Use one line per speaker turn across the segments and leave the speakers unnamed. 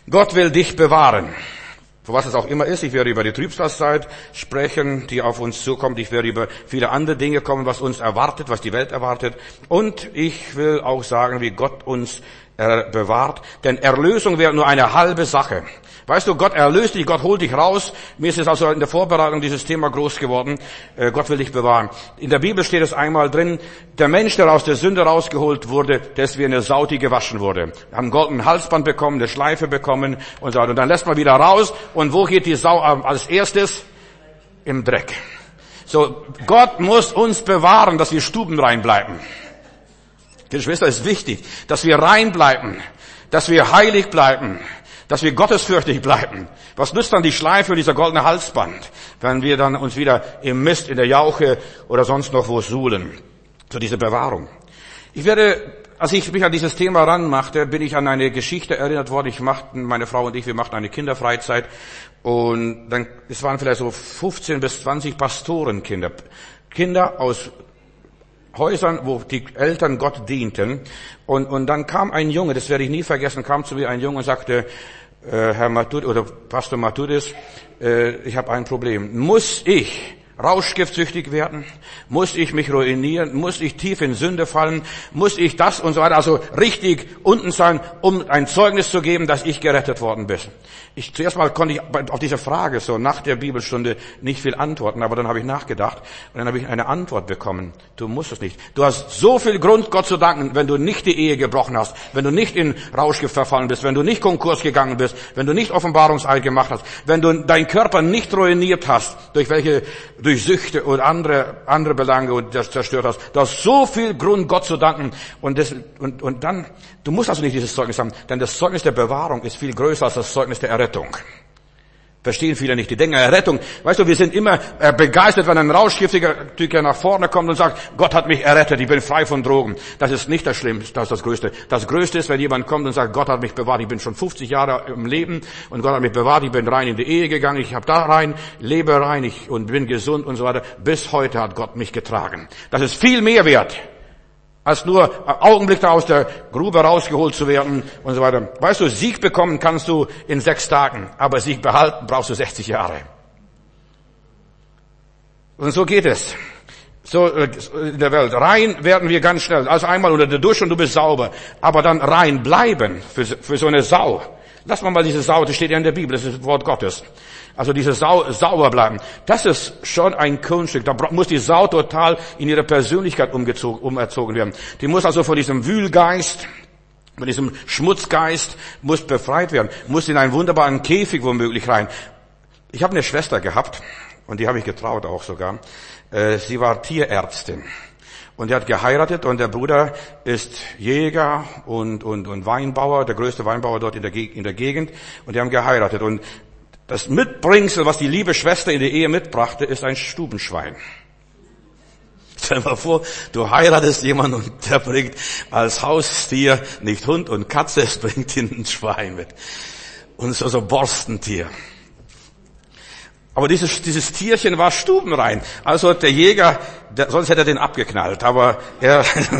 Gott will dich bewahren. Für was es auch immer ist. Ich werde über die Trübsalzeit sprechen, die auf uns zukommt. Ich werde über viele andere Dinge kommen, was uns erwartet, was die Welt erwartet. Und ich will auch sagen, wie Gott uns bewahrt. Denn Erlösung wäre nur eine halbe Sache. Weißt du, Gott erlöst dich, Gott holt dich raus. Mir ist es also in der Vorbereitung dieses Thema groß geworden. Gott will dich bewahren. In der Bibel steht es einmal drin, der Mensch, der aus der Sünde rausgeholt wurde, der ist wie eine Sau, die gewaschen wurde. Wir haben ein goldenes Halsband bekommen, eine Schleife bekommen und so weiter. Und dann lässt man wieder raus. Und wo geht die Sau als erstes? Im Dreck. So, Gott muss uns bewahren, dass wir stubenrein bleiben. Geschwister, es ist wichtig, dass wir rein bleiben, dass wir heilig bleiben, dass wir gottesfürchtig bleiben. Was nützt dann die Schleife und dieser goldene Halsband, wenn wir dann uns wieder im Mist, in der Jauche oder sonst noch wo suhlen? So diese Bewahrung. Als ich mich an dieses Thema ranmachte, bin ich an eine Geschichte erinnert worden. Meine Frau und ich, wir machten eine Kinderfreizeit. Und dann, es waren vielleicht so 15 bis 20 Pastorenkinder. Kinder aus Häusern, wo die Eltern Gott dienten. Und dann kam ein Junge, das werde ich nie vergessen, kam zu mir ein Junge und sagte, Herr Matudis oder Pastor Matudis, ich habe ein Problem. Muss ich rauschgiftsüchtig werden? Muss ich mich ruinieren? Muss ich tief in Sünde fallen? Muss ich das und so weiter? Also richtig unten sein, um ein Zeugnis zu geben, dass ich gerettet worden bin. Zuerst mal konnte ich auf diese Frage so nach der Bibelstunde nicht viel antworten, aber dann habe ich nachgedacht und dann habe ich eine Antwort bekommen. Du musst es nicht. Du hast so viel Grund, Gott zu danken, wenn du nicht die Ehe gebrochen hast, wenn du nicht in Rauschgift verfallen bist, wenn du nicht Konkurs gegangen bist, wenn du nicht Offenbarungseid gemacht hast, wenn du deinen Körper nicht ruiniert hast, durch Süchte oder andere Belange und das zerstört hast. Du hast so viel Grund, Gott zu danken. Und dann, du musst also nicht dieses Zeugnis haben, denn das Zeugnis der Bewahrung ist viel größer als das Zeugnis der Errettung. Verstehen viele nicht. Die denken, Errettung, weißt du, wir sind immer begeistert, wenn ein rauschgiftiger Typ nach vorne kommt und sagt, Gott hat mich errettet, ich bin frei von Drogen. Das ist nicht das Schlimmste, das ist das Größte. Das Größte ist, wenn jemand kommt und sagt, Gott hat mich bewahrt, ich bin schon 50 Jahre im Leben und Gott hat mich bewahrt, ich bin rein in die Ehe gegangen, ich habe da rein, lebe rein und bin gesund und so weiter. Bis heute hat Gott mich getragen. Das ist viel mehr wert, als nur Augenblick da aus der Grube rausgeholt zu werden und so weiter. Weißt du, Sieg bekommen kannst du in 6 Tagen, aber Sieg behalten brauchst du 60 Jahre. Und so geht es. So in der Welt. Rein werden wir ganz schnell. Also einmal unter der Dusche und du bist sauber. Aber dann rein bleiben für so eine Sau. Lass mal diese Sau, das steht ja in der Bibel, das ist das Wort Gottes. Also diese Sau sauber bleiben. Das ist schon ein Kunststück. Da muss die Sau total in ihre Persönlichkeit umerzogen werden. Die muss also von diesem Wühlgeist, von diesem Schmutzgeist, muss befreit werden. Muss in einen wunderbaren Käfig womöglich rein. Ich habe eine Schwester gehabt, und die habe ich getraut auch sogar. Sie war Tierärztin. Und er hat geheiratet und der Bruder ist Jäger und Weinbauer, der größte Weinbauer dort in der Gegend. Und die haben geheiratet. Und das Mitbringsel, was die liebe Schwester in die Ehe mitbrachte, ist ein Stubenschwein. Stell dir mal vor, du heiratest jemanden und der bringt als Haustier nicht Hund und Katze, es bringt ihn ein Schwein mit. Und so Borstentier. Aber dieses Tierchen war stubenrein. Also der Jäger, sonst hätte er den abgeknallt, aber er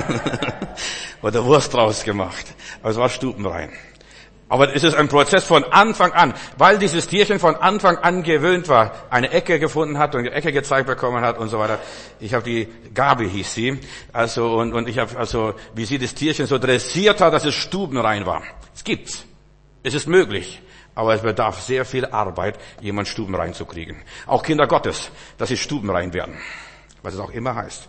hat Wurst draus gemacht. Aber es war stubenrein. Aber es ist ein Prozess von Anfang an, weil dieses Tierchen von Anfang an gewöhnt war, eine Ecke gefunden hat und eine Ecke gezeigt bekommen hat und so weiter. Ich habe die Gabi hieß sie, und ich habe wie sie das Tierchen so dressiert hat, dass es stubenrein war. Es gibt's, es ist möglich, aber es bedarf sehr viel Arbeit, jemand stubenrein zu kriegen. Auch Kinder Gottes, dass sie stubenrein werden, was es auch immer heißt.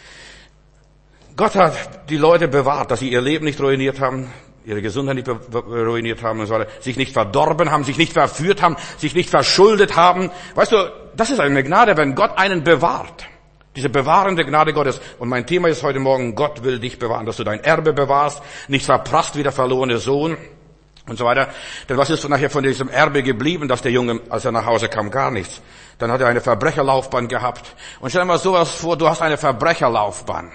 Gott hat die Leute bewahrt, dass sie ihr Leben nicht ruiniert haben, ihre Gesundheit nicht ruiniert haben und so weiter, sich nicht verdorben haben, sich nicht verführt haben, sich nicht verschuldet haben. Weißt du, das ist eine Gnade, wenn Gott einen bewahrt. Diese bewahrende Gnade Gottes. Und mein Thema ist heute Morgen, Gott will dich bewahren, dass du dein Erbe bewahrst, nicht verprasst wie der verlorene Sohn und so weiter. Denn was ist nachher von diesem Erbe geblieben, dass der Junge, als er nach Hause kam, gar nichts. Dann hat er eine Verbrecherlaufbahn gehabt. Und stell dir mal sowas vor, du hast eine Verbrecherlaufbahn.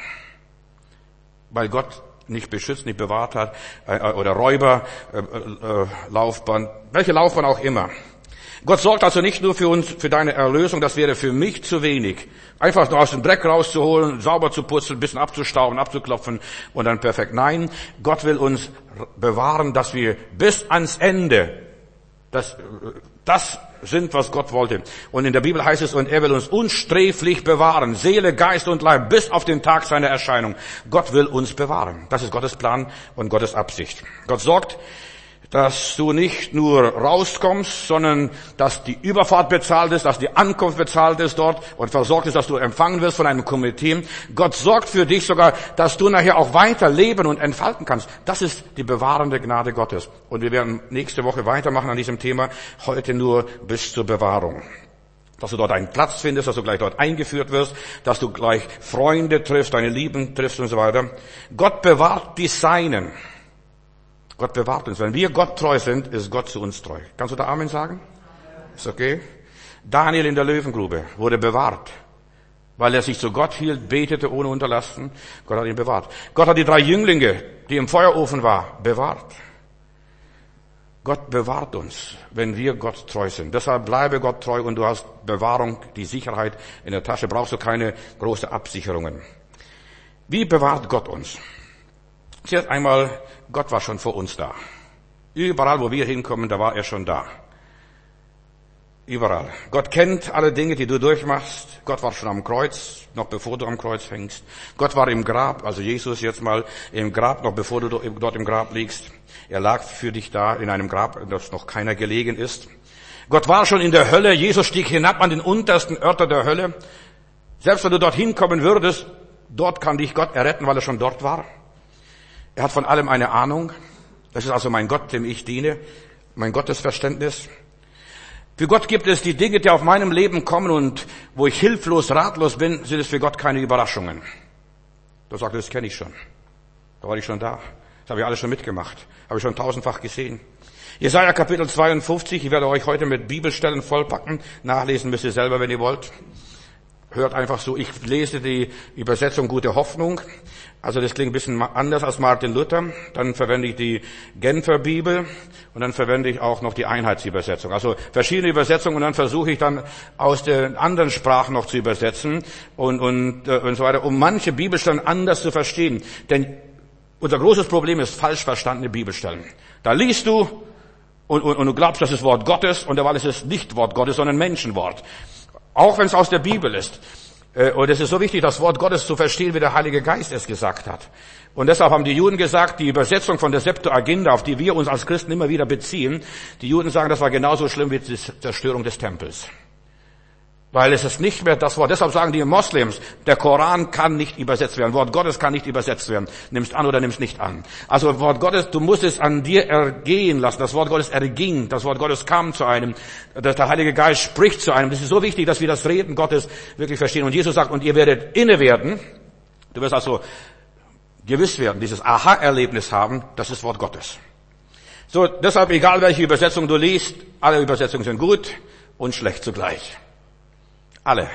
Weil Gott nicht beschützt, nicht bewahrt hat, oder Räuberlaufbahn, welche Laufbahn auch immer. Gott sorgt also nicht nur für uns, für deine Erlösung, das wäre für mich zu wenig. Einfach nur aus dem Dreck rauszuholen, sauber zu putzen, ein bisschen abzustauben, abzuklopfen und dann perfekt. Nein, Gott will uns bewahren, dass wir bis ans Ende Das sind, was Gott wollte. Und in der Bibel heißt es, und er will uns unsträflich bewahren, Seele, Geist und Leib, bis auf den Tag seiner Erscheinung. Gott will uns bewahren. Das ist Gottes Plan und Gottes Absicht. Gott sorgt, dass du nicht nur rauskommst, sondern dass die Überfahrt bezahlt ist, dass die Ankunft bezahlt ist dort und versorgt ist, dass du empfangen wirst von einem Komitee. Gott sorgt für dich sogar, dass du nachher auch weiter leben und entfalten kannst. Das ist die bewahrende Gnade Gottes. Und wir werden nächste Woche weitermachen an diesem Thema, heute nur bis zur Bewahrung. Dass du dort einen Platz findest, dass du gleich dort eingeführt wirst, dass du gleich Freunde triffst, deine Lieben triffst und so weiter. Gott bewahrt die Seinen. Gott bewahrt uns. Wenn wir Gott treu sind, ist Gott zu uns treu. Kannst du da Amen sagen? Ist okay? Daniel in der Löwengrube wurde bewahrt, weil er sich zu Gott hielt, betete ohne Unterlassen. Gott hat ihn bewahrt. Gott hat die 3 Jünglinge, die im Feuerofen waren, bewahrt. Gott bewahrt uns, wenn wir Gott treu sind. Deshalb bleibe Gott treu und du hast Bewahrung, die Sicherheit in der Tasche. Brauchst du keine großen Absicherungen. Wie bewahrt Gott uns? Zuerst einmal, Gott war schon vor uns da. Überall, wo wir hinkommen, da war er schon da. Überall. Gott kennt alle Dinge, die du durchmachst. Gott war schon am Kreuz, noch bevor du am Kreuz hängst. Gott war im Grab, also Jesus jetzt mal im Grab, noch bevor du dort im Grab liegst. Er lag für dich da in einem Grab, in das noch keiner gelegen ist. Gott war schon in der Hölle. Jesus stieg hinab an den untersten Örter der Hölle. Selbst wenn du dorthin kommen würdest, dort kann dich Gott erretten, weil er schon dort war. Er hat von allem eine Ahnung. Das ist also mein Gott, dem ich diene, mein Gottesverständnis. Für Gott gibt es die Dinge, die auf meinem Leben kommen und wo ich hilflos, ratlos bin, sind es für Gott keine Überraschungen. Du sagst, das kenne ich schon. Da war ich schon da. Das habe ich alles schon mitgemacht. Habe ich schon 1000-fach gesehen. Jesaja Kapitel 52. Ich werde euch heute mit Bibelstellen vollpacken. Nachlesen müsst ihr selber, wenn ihr wollt. Hört einfach so. Ich lese die Übersetzung Gute Hoffnung. Also das klingt ein bisschen anders als Martin Luther. Dann verwende ich die Genfer Bibel und dann verwende ich auch noch die Einheitsübersetzung. Also verschiedene Übersetzungen und dann versuche ich dann aus den anderen Sprachen noch zu übersetzen und so weiter, um manche Bibelstellen anders zu verstehen. Denn unser großes Problem ist falsch verstandene Bibelstellen. Da liest du und du glaubst, das ist Wort Gottes und dabei ist es nicht Wort Gottes, sondern Menschenwort. Auch wenn es aus der Bibel ist. Und es ist so wichtig, das Wort Gottes zu verstehen, wie der Heilige Geist es gesagt hat. Und deshalb haben die Juden gesagt, die Übersetzung von der Septuaginta, auf die wir uns als Christen immer wieder beziehen, die Juden sagen, das war genauso schlimm wie die Zerstörung des Tempels. Weil es ist nicht mehr das Wort. Deshalb sagen die Moslems, der Koran kann nicht übersetzt werden. Wort Gottes kann nicht übersetzt werden. Nimmst an oder nimmst nicht an. Also Wort Gottes, du musst es an dir ergehen lassen. Das Wort Gottes erging. Das Wort Gottes kam zu einem. Der Heilige Geist spricht zu einem. Das ist so wichtig, dass wir das Reden Gottes wirklich verstehen. Und Jesus sagt, und ihr werdet inne werden. Du wirst also gewiss werden, dieses Aha-Erlebnis haben. Das ist Wort Gottes. So, deshalb, egal welche Übersetzung du liest, alle Übersetzungen sind gut und schlecht zugleich. Alle.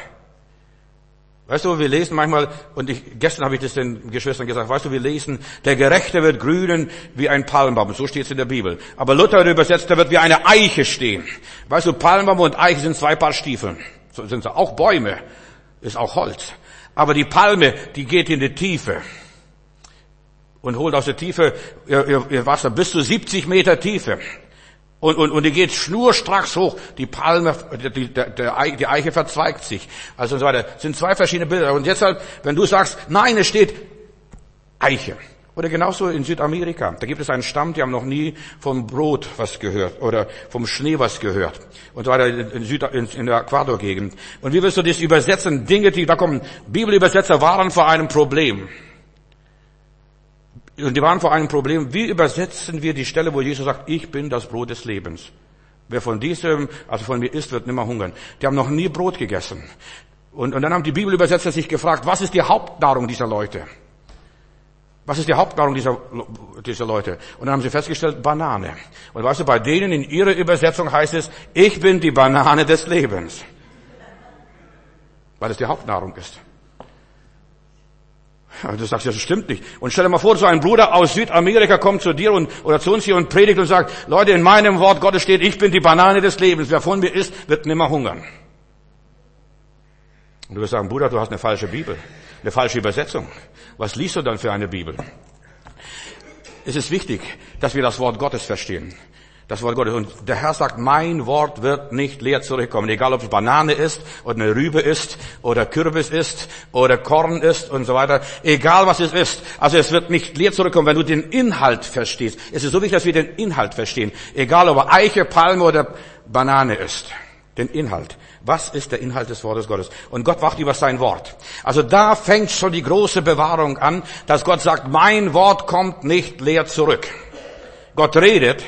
Weißt du, wir lesen manchmal, und gestern habe ich das den Geschwistern gesagt, weißt du, wir lesen, der Gerechte wird grünen wie ein Palmbaum, so steht es in der Bibel. Aber Luther übersetzt, der wird wie eine Eiche stehen. Weißt du, Palmbaum und Eiche sind 2 Paar Stiefeln. So sind sie auch Bäume, ist auch Holz. Aber die Palme, die geht in die Tiefe und holt aus der Tiefe ihr Wasser bis zu 70 Meter Tiefe. Und die geht schnurstracks hoch. Die Palme, die Eiche verzweigt sich. Also und so weiter. Das sind 2 verschiedene Bilder. Und deshalb, wenn du sagst, nein, es steht Eiche. Oder genauso in Südamerika. Da gibt es einen Stamm, die haben noch nie vom Brot was gehört. Oder vom Schnee was gehört. Und so weiter in der Äquatorgegend. Und wie willst du das übersetzen? Dinge, die da kommen. Bibelübersetzer waren vor einem Problem. Und die waren vor einem Problem. Wie übersetzen wir die Stelle, wo Jesus sagt, ich bin das Brot des Lebens? Wer von diesem, also von mir isst, wird nimmer hungern. Die haben noch nie Brot gegessen. Und dann haben die Bibelübersetzer sich gefragt, was ist die Hauptnahrung dieser Leute? Was ist die Hauptnahrung dieser Leute? Und dann haben sie festgestellt, Banane. Und weißt du, bei denen in ihrer Übersetzung heißt es, ich bin die Banane des Lebens. Weil es die Hauptnahrung ist. Du sagst, das stimmt nicht. Und stell dir mal vor, so ein Bruder aus Südamerika kommt zu dir oder zu uns hier und predigt und sagt, Leute, in meinem Wort Gottes steht, ich bin die Banane des Lebens. Wer von mir isst, wird nimmer hungern. Und du wirst sagen, Bruder, du hast eine falsche Bibel, eine falsche Übersetzung. Was liest du dann für eine Bibel? Es ist wichtig, dass wir das Wort Gottes verstehen. Das Wort Gottes. Und der Herr sagt, mein Wort wird nicht leer zurückkommen. Egal ob es Banane ist oder eine Rübe ist oder Kürbis ist oder Korn ist und so weiter. Egal was es ist. Also es wird nicht leer zurückkommen, wenn du den Inhalt verstehst. Es ist so wichtig, dass wir den Inhalt verstehen. Egal ob er Eiche, Palme oder Banane ist. Den Inhalt. Was ist der Inhalt des Wortes Gottes? Und Gott wacht über sein Wort. Also da fängt schon die große Bewahrung an, dass Gott sagt, mein Wort kommt nicht leer zurück. Gott redet,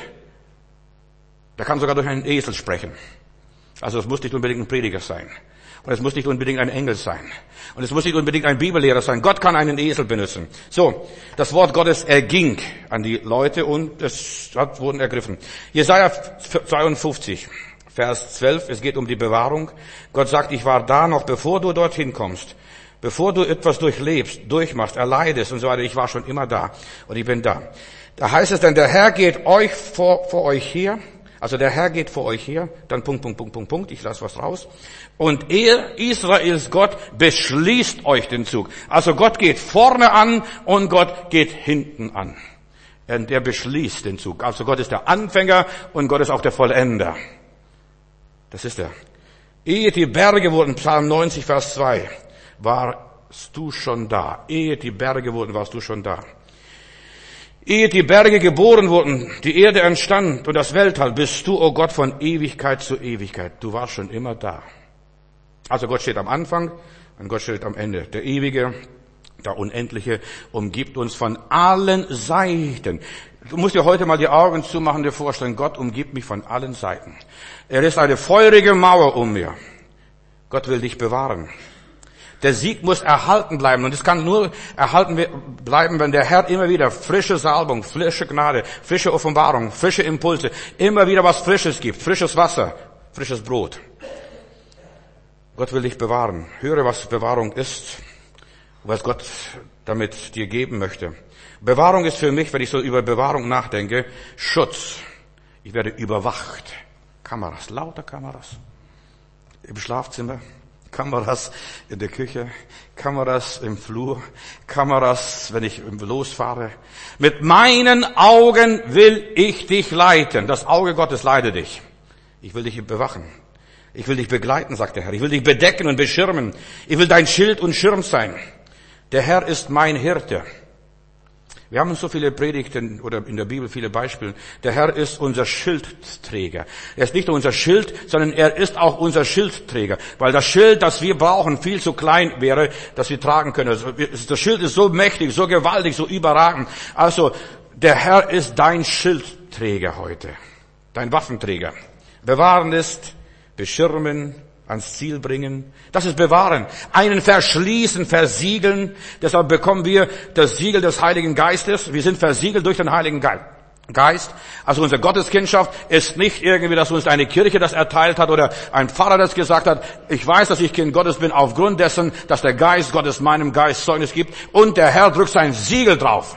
der kann sogar durch einen Esel sprechen. Also es muss nicht unbedingt ein Prediger sein. Und es muss nicht unbedingt ein Engel sein. Und es muss nicht unbedingt ein Bibellehrer sein. Gott kann einen Esel benutzen. So, das Wort Gottes erging an die Leute und es wurden ergriffen. Jesaja 52. Vers 12, es geht um die Bewahrung. Gott sagt, ich war da noch, bevor du dorthin kommst, bevor du etwas durchlebst, durchmachst, erleidest und so weiter. Ich war schon immer da und ich bin da. Da heißt es dann, der Herr geht euch vor euch her. Also der Herr geht vor euch her. Dann Punkt. Ich lasse was raus. Und er, Israels Gott, beschließt euch den Zug. Also Gott geht vorne an und Gott geht hinten an. Und er beschließt den Zug. Also Gott ist der Anfänger und Gott ist auch der Vollender. Das ist er. Ehe die Berge wurden, Psalm 90, Vers 2, warst du schon da. Ehe die Berge wurden, warst du schon da. Ehe die Berge geboren wurden, die Erde entstand und das Weltall, bist du, oh Gott, von Ewigkeit zu Ewigkeit. Du warst schon immer da. Also Gott steht am Anfang und Gott steht am Ende. Der Ewige, der Unendliche umgibt uns von allen Seiten. Du musst dir heute mal die Augen zumachen und dir vorstellen, Gott umgibt mich von allen Seiten. Er ist eine feurige Mauer um mir. Gott will dich bewahren. Der Sieg muss erhalten bleiben. Und es kann nur erhalten bleiben, wenn der Herr immer wieder frische Salbung, frische Gnade, frische Offenbarung, frische Impulse, immer wieder was Frisches gibt. Frisches Wasser, frisches Brot. Gott will dich bewahren. Höre, was Bewahrung ist, was Gott damit dir geben möchte. Bewahrung ist für mich, wenn ich so über Bewahrung nachdenke, Schutz. Ich werde überwacht. Kameras, lauter Kameras. Im Schlafzimmer, Kameras in der Küche, Kameras im Flur, Kameras, wenn ich losfahre. Mit meinen Augen will ich dich leiten. Das Auge Gottes leitet dich. Ich will dich bewachen. Ich will dich begleiten, sagt der Herr. Ich will dich bedecken und beschirmen. Ich will dein Schild und Schirm sein. Der Herr ist mein Hirte. Wir haben so viele Predigten oder in der Bibel viele Beispiele. Der Herr ist unser Schildträger. Er ist nicht nur unser Schild, sondern er ist auch unser Schildträger. Weil das Schild, das wir brauchen, viel zu klein wäre, dass wir tragen können. Also, das Schild ist so mächtig, so gewaltig, so überragend. Also der Herr ist dein Schildträger heute. Dein Waffenträger. Bewahren ist beschirmen, ans Ziel bringen. Das ist bewahren. Einen verschließen, versiegeln. Deshalb bekommen wir das Siegel des Heiligen Geistes. Wir sind versiegelt durch den Heiligen Geist. Also unsere Gotteskindschaft ist nicht irgendwie, dass uns eine Kirche das erteilt hat oder ein Pfarrer das gesagt hat. Ich weiß, dass ich Kind Gottes bin aufgrund dessen, dass der Geist Gottes meinem Geist Zeugnis gibt und der Herr drückt sein Siegel drauf.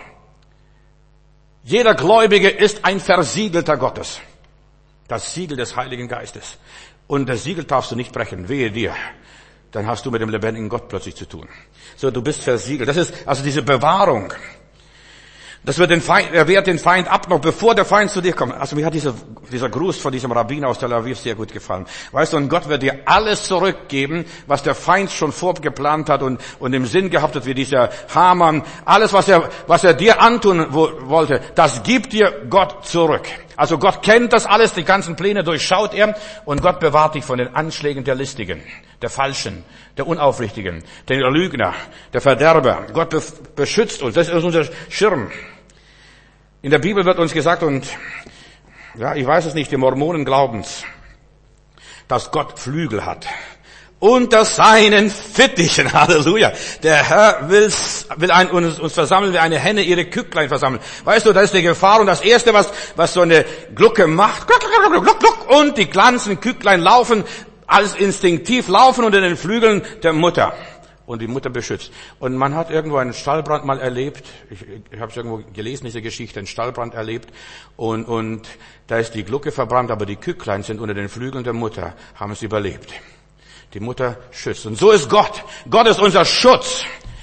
Jeder Gläubige ist ein Versiegelter Gottes. Das Siegel des Heiligen Geistes. Und das Siegel darfst du nicht brechen, wehe dir. Dann hast du mit dem lebendigen Gott plötzlich zu tun. So, du bist versiegelt. Das ist also diese Bewahrung. Das wird er wehrt den Feind ab, noch bevor der Feind zu dir kommt. Also mir hat dieser Gruß von diesem Rabbiner aus Tel Aviv sehr gut gefallen. Weißt du, und Gott wird dir alles zurückgeben, was der Feind schon vorgeplant hat und im Sinn gehabt hat, wie dieser Haman. Alles, was er dir antun wollte, das gibt dir Gott zurück. Also Gott kennt das alles, die ganzen Pläne durchschaut er und Gott bewahrt dich von den Anschlägen der Listigen, der Falschen, der Unaufrichtigen, der Lügner, der Verderber. Gott beschützt uns, das ist unser Schirm. In der Bibel wird uns gesagt, und ja, ich weiß es nicht, die Mormonen glauben's, dass Gott Flügel hat. Unter seinen Fittichen, Halleluja. Der Herr will uns versammeln, wie eine Henne ihre Kücklein versammelt. Weißt du, da ist die Gefahr und das Erste, was so eine Glucke macht, gluck, gluck, gluck, gluck, gluck, und die ganzen Kücklein laufen, alles instinktiv laufen unter den Flügeln der Mutter. Und die Mutter beschützt. Und man hat irgendwo einen Stallbrand mal erlebt. Ich habe es irgendwo gelesen, diese Geschichte, einen Stallbrand erlebt. Und da ist die Glucke verbrannt, aber die Kücklein sind unter den Flügeln der Mutter, haben es überlebt. Die Mutter schützt. Und so ist Gott. Gott ist unser Schutz.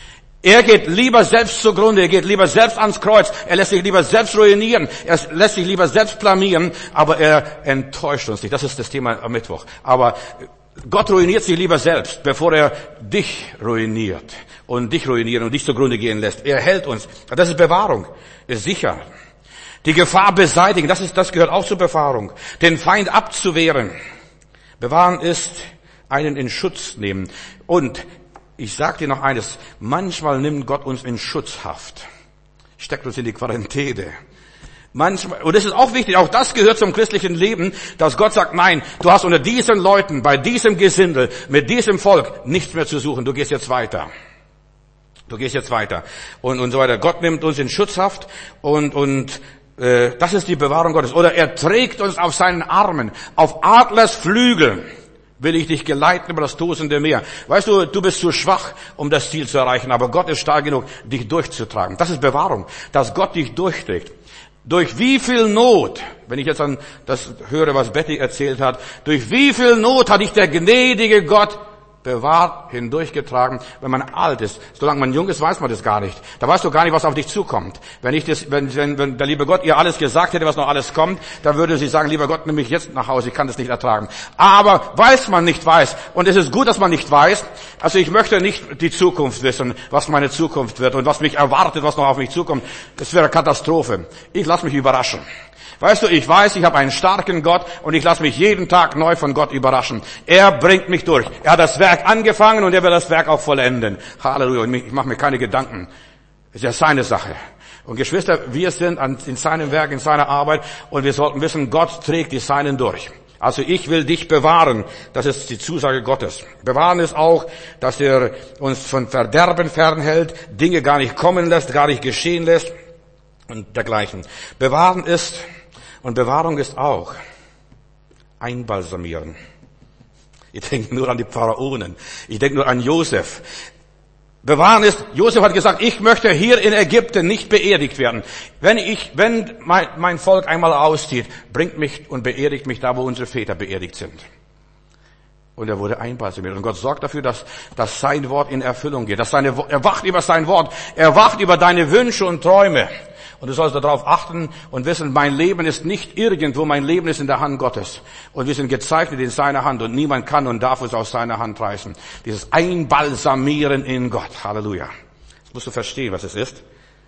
Er geht lieber selbst zugrunde, er geht lieber selbst ans Kreuz, er lässt sich lieber selbst ruinieren, er lässt sich lieber selbst blamieren, aber er enttäuscht uns nicht. Das ist das Thema am Mittwoch. Aber Gott ruiniert sich lieber selbst, bevor er dich ruiniert und dich ruinieren und dich zugrunde gehen lässt. Er hält uns. Das ist Bewahrung, ist sicher. Die Gefahr beseitigen, das gehört auch zur Bewahrung. Den Feind abzuwehren. Bewahren ist einen in Schutz nehmen. Und ich sage dir noch eines, manchmal nimmt Gott uns in Schutzhaft, steckt uns in die Quarantäne. Manchmal, und das ist auch wichtig, auch das gehört zum christlichen Leben, dass Gott sagt, nein, du hast unter diesen Leuten, bei diesem Gesindel, mit diesem Volk nichts mehr zu suchen, du gehst jetzt weiter. Du gehst jetzt weiter. Und so weiter. Gott nimmt uns in Schutzhaft und das ist die Bewahrung Gottes. Oder er trägt uns auf seinen Armen, auf Adlers Flügeln. Will ich dich geleiten über das tosende Meer. Weißt du, du bist zu schwach, um das Ziel zu erreichen, aber Gott ist stark genug, dich durchzutragen. Das ist Bewahrung, dass Gott dich durchträgt. Durch wie viel Not, wenn ich jetzt an das höre, was Betty erzählt hat, durch wie viel Not hat dich der gnädige Gott bewahrt, hindurchgetragen, wenn man alt ist. Solange man jung ist, weiß man das gar nicht. Da weißt du gar nicht, was auf dich zukommt. Wenn der liebe Gott ihr alles gesagt hätte, was noch alles kommt, dann würde sie sagen, lieber Gott, nimm mich jetzt nach Hause, ich kann das nicht ertragen. Aber weil man nicht weiß, und es ist gut, dass man nicht weiß, also ich möchte nicht die Zukunft wissen, was meine Zukunft wird und was mich erwartet, was noch auf mich zukommt. Das wäre Katastrophe. Ich lasse mich überraschen. Weißt du, ich weiß, ich habe einen starken Gott und ich lasse mich jeden Tag neu von Gott überraschen. Er bringt mich durch. Er hat das Werk angefangen und er wird das Werk auch vollenden. Halleluja. Und ich mache mir keine Gedanken. Es ist ja seine Sache. Und Geschwister, wir sind in seinem Werk, in seiner Arbeit und wir sollten wissen, Gott trägt die Seinen durch. Also ich will dich bewahren. Das ist die Zusage Gottes. Bewahren ist auch, dass er uns von Verderben fernhält, Dinge gar nicht kommen lässt, gar nicht geschehen lässt und dergleichen. Bewahren ist und Bewahrung ist auch einbalsamieren. Ich denke nur an die Pharaonen. Ich denke nur an Josef. Bewahren ist, Josef hat gesagt, ich möchte hier in Ägypten nicht beerdigt werden. Wenn mein Volk einmal auszieht, bringt mich und beerdigt mich da, wo unsere Väter beerdigt sind. Und er wurde einbalsamiert. Und Gott sorgt dafür, dass sein Wort in Erfüllung geht. Er wacht über sein Wort. Er wacht über deine Wünsche und Träume. Und du sollst darauf achten und wissen, mein Leben ist nicht irgendwo, mein Leben ist in der Hand Gottes. Und wir sind gezeichnet in seiner Hand und niemand kann und darf uns aus seiner Hand reißen. Dieses Einbalsamieren in Gott. Halleluja. Das musst du verstehen, was es ist.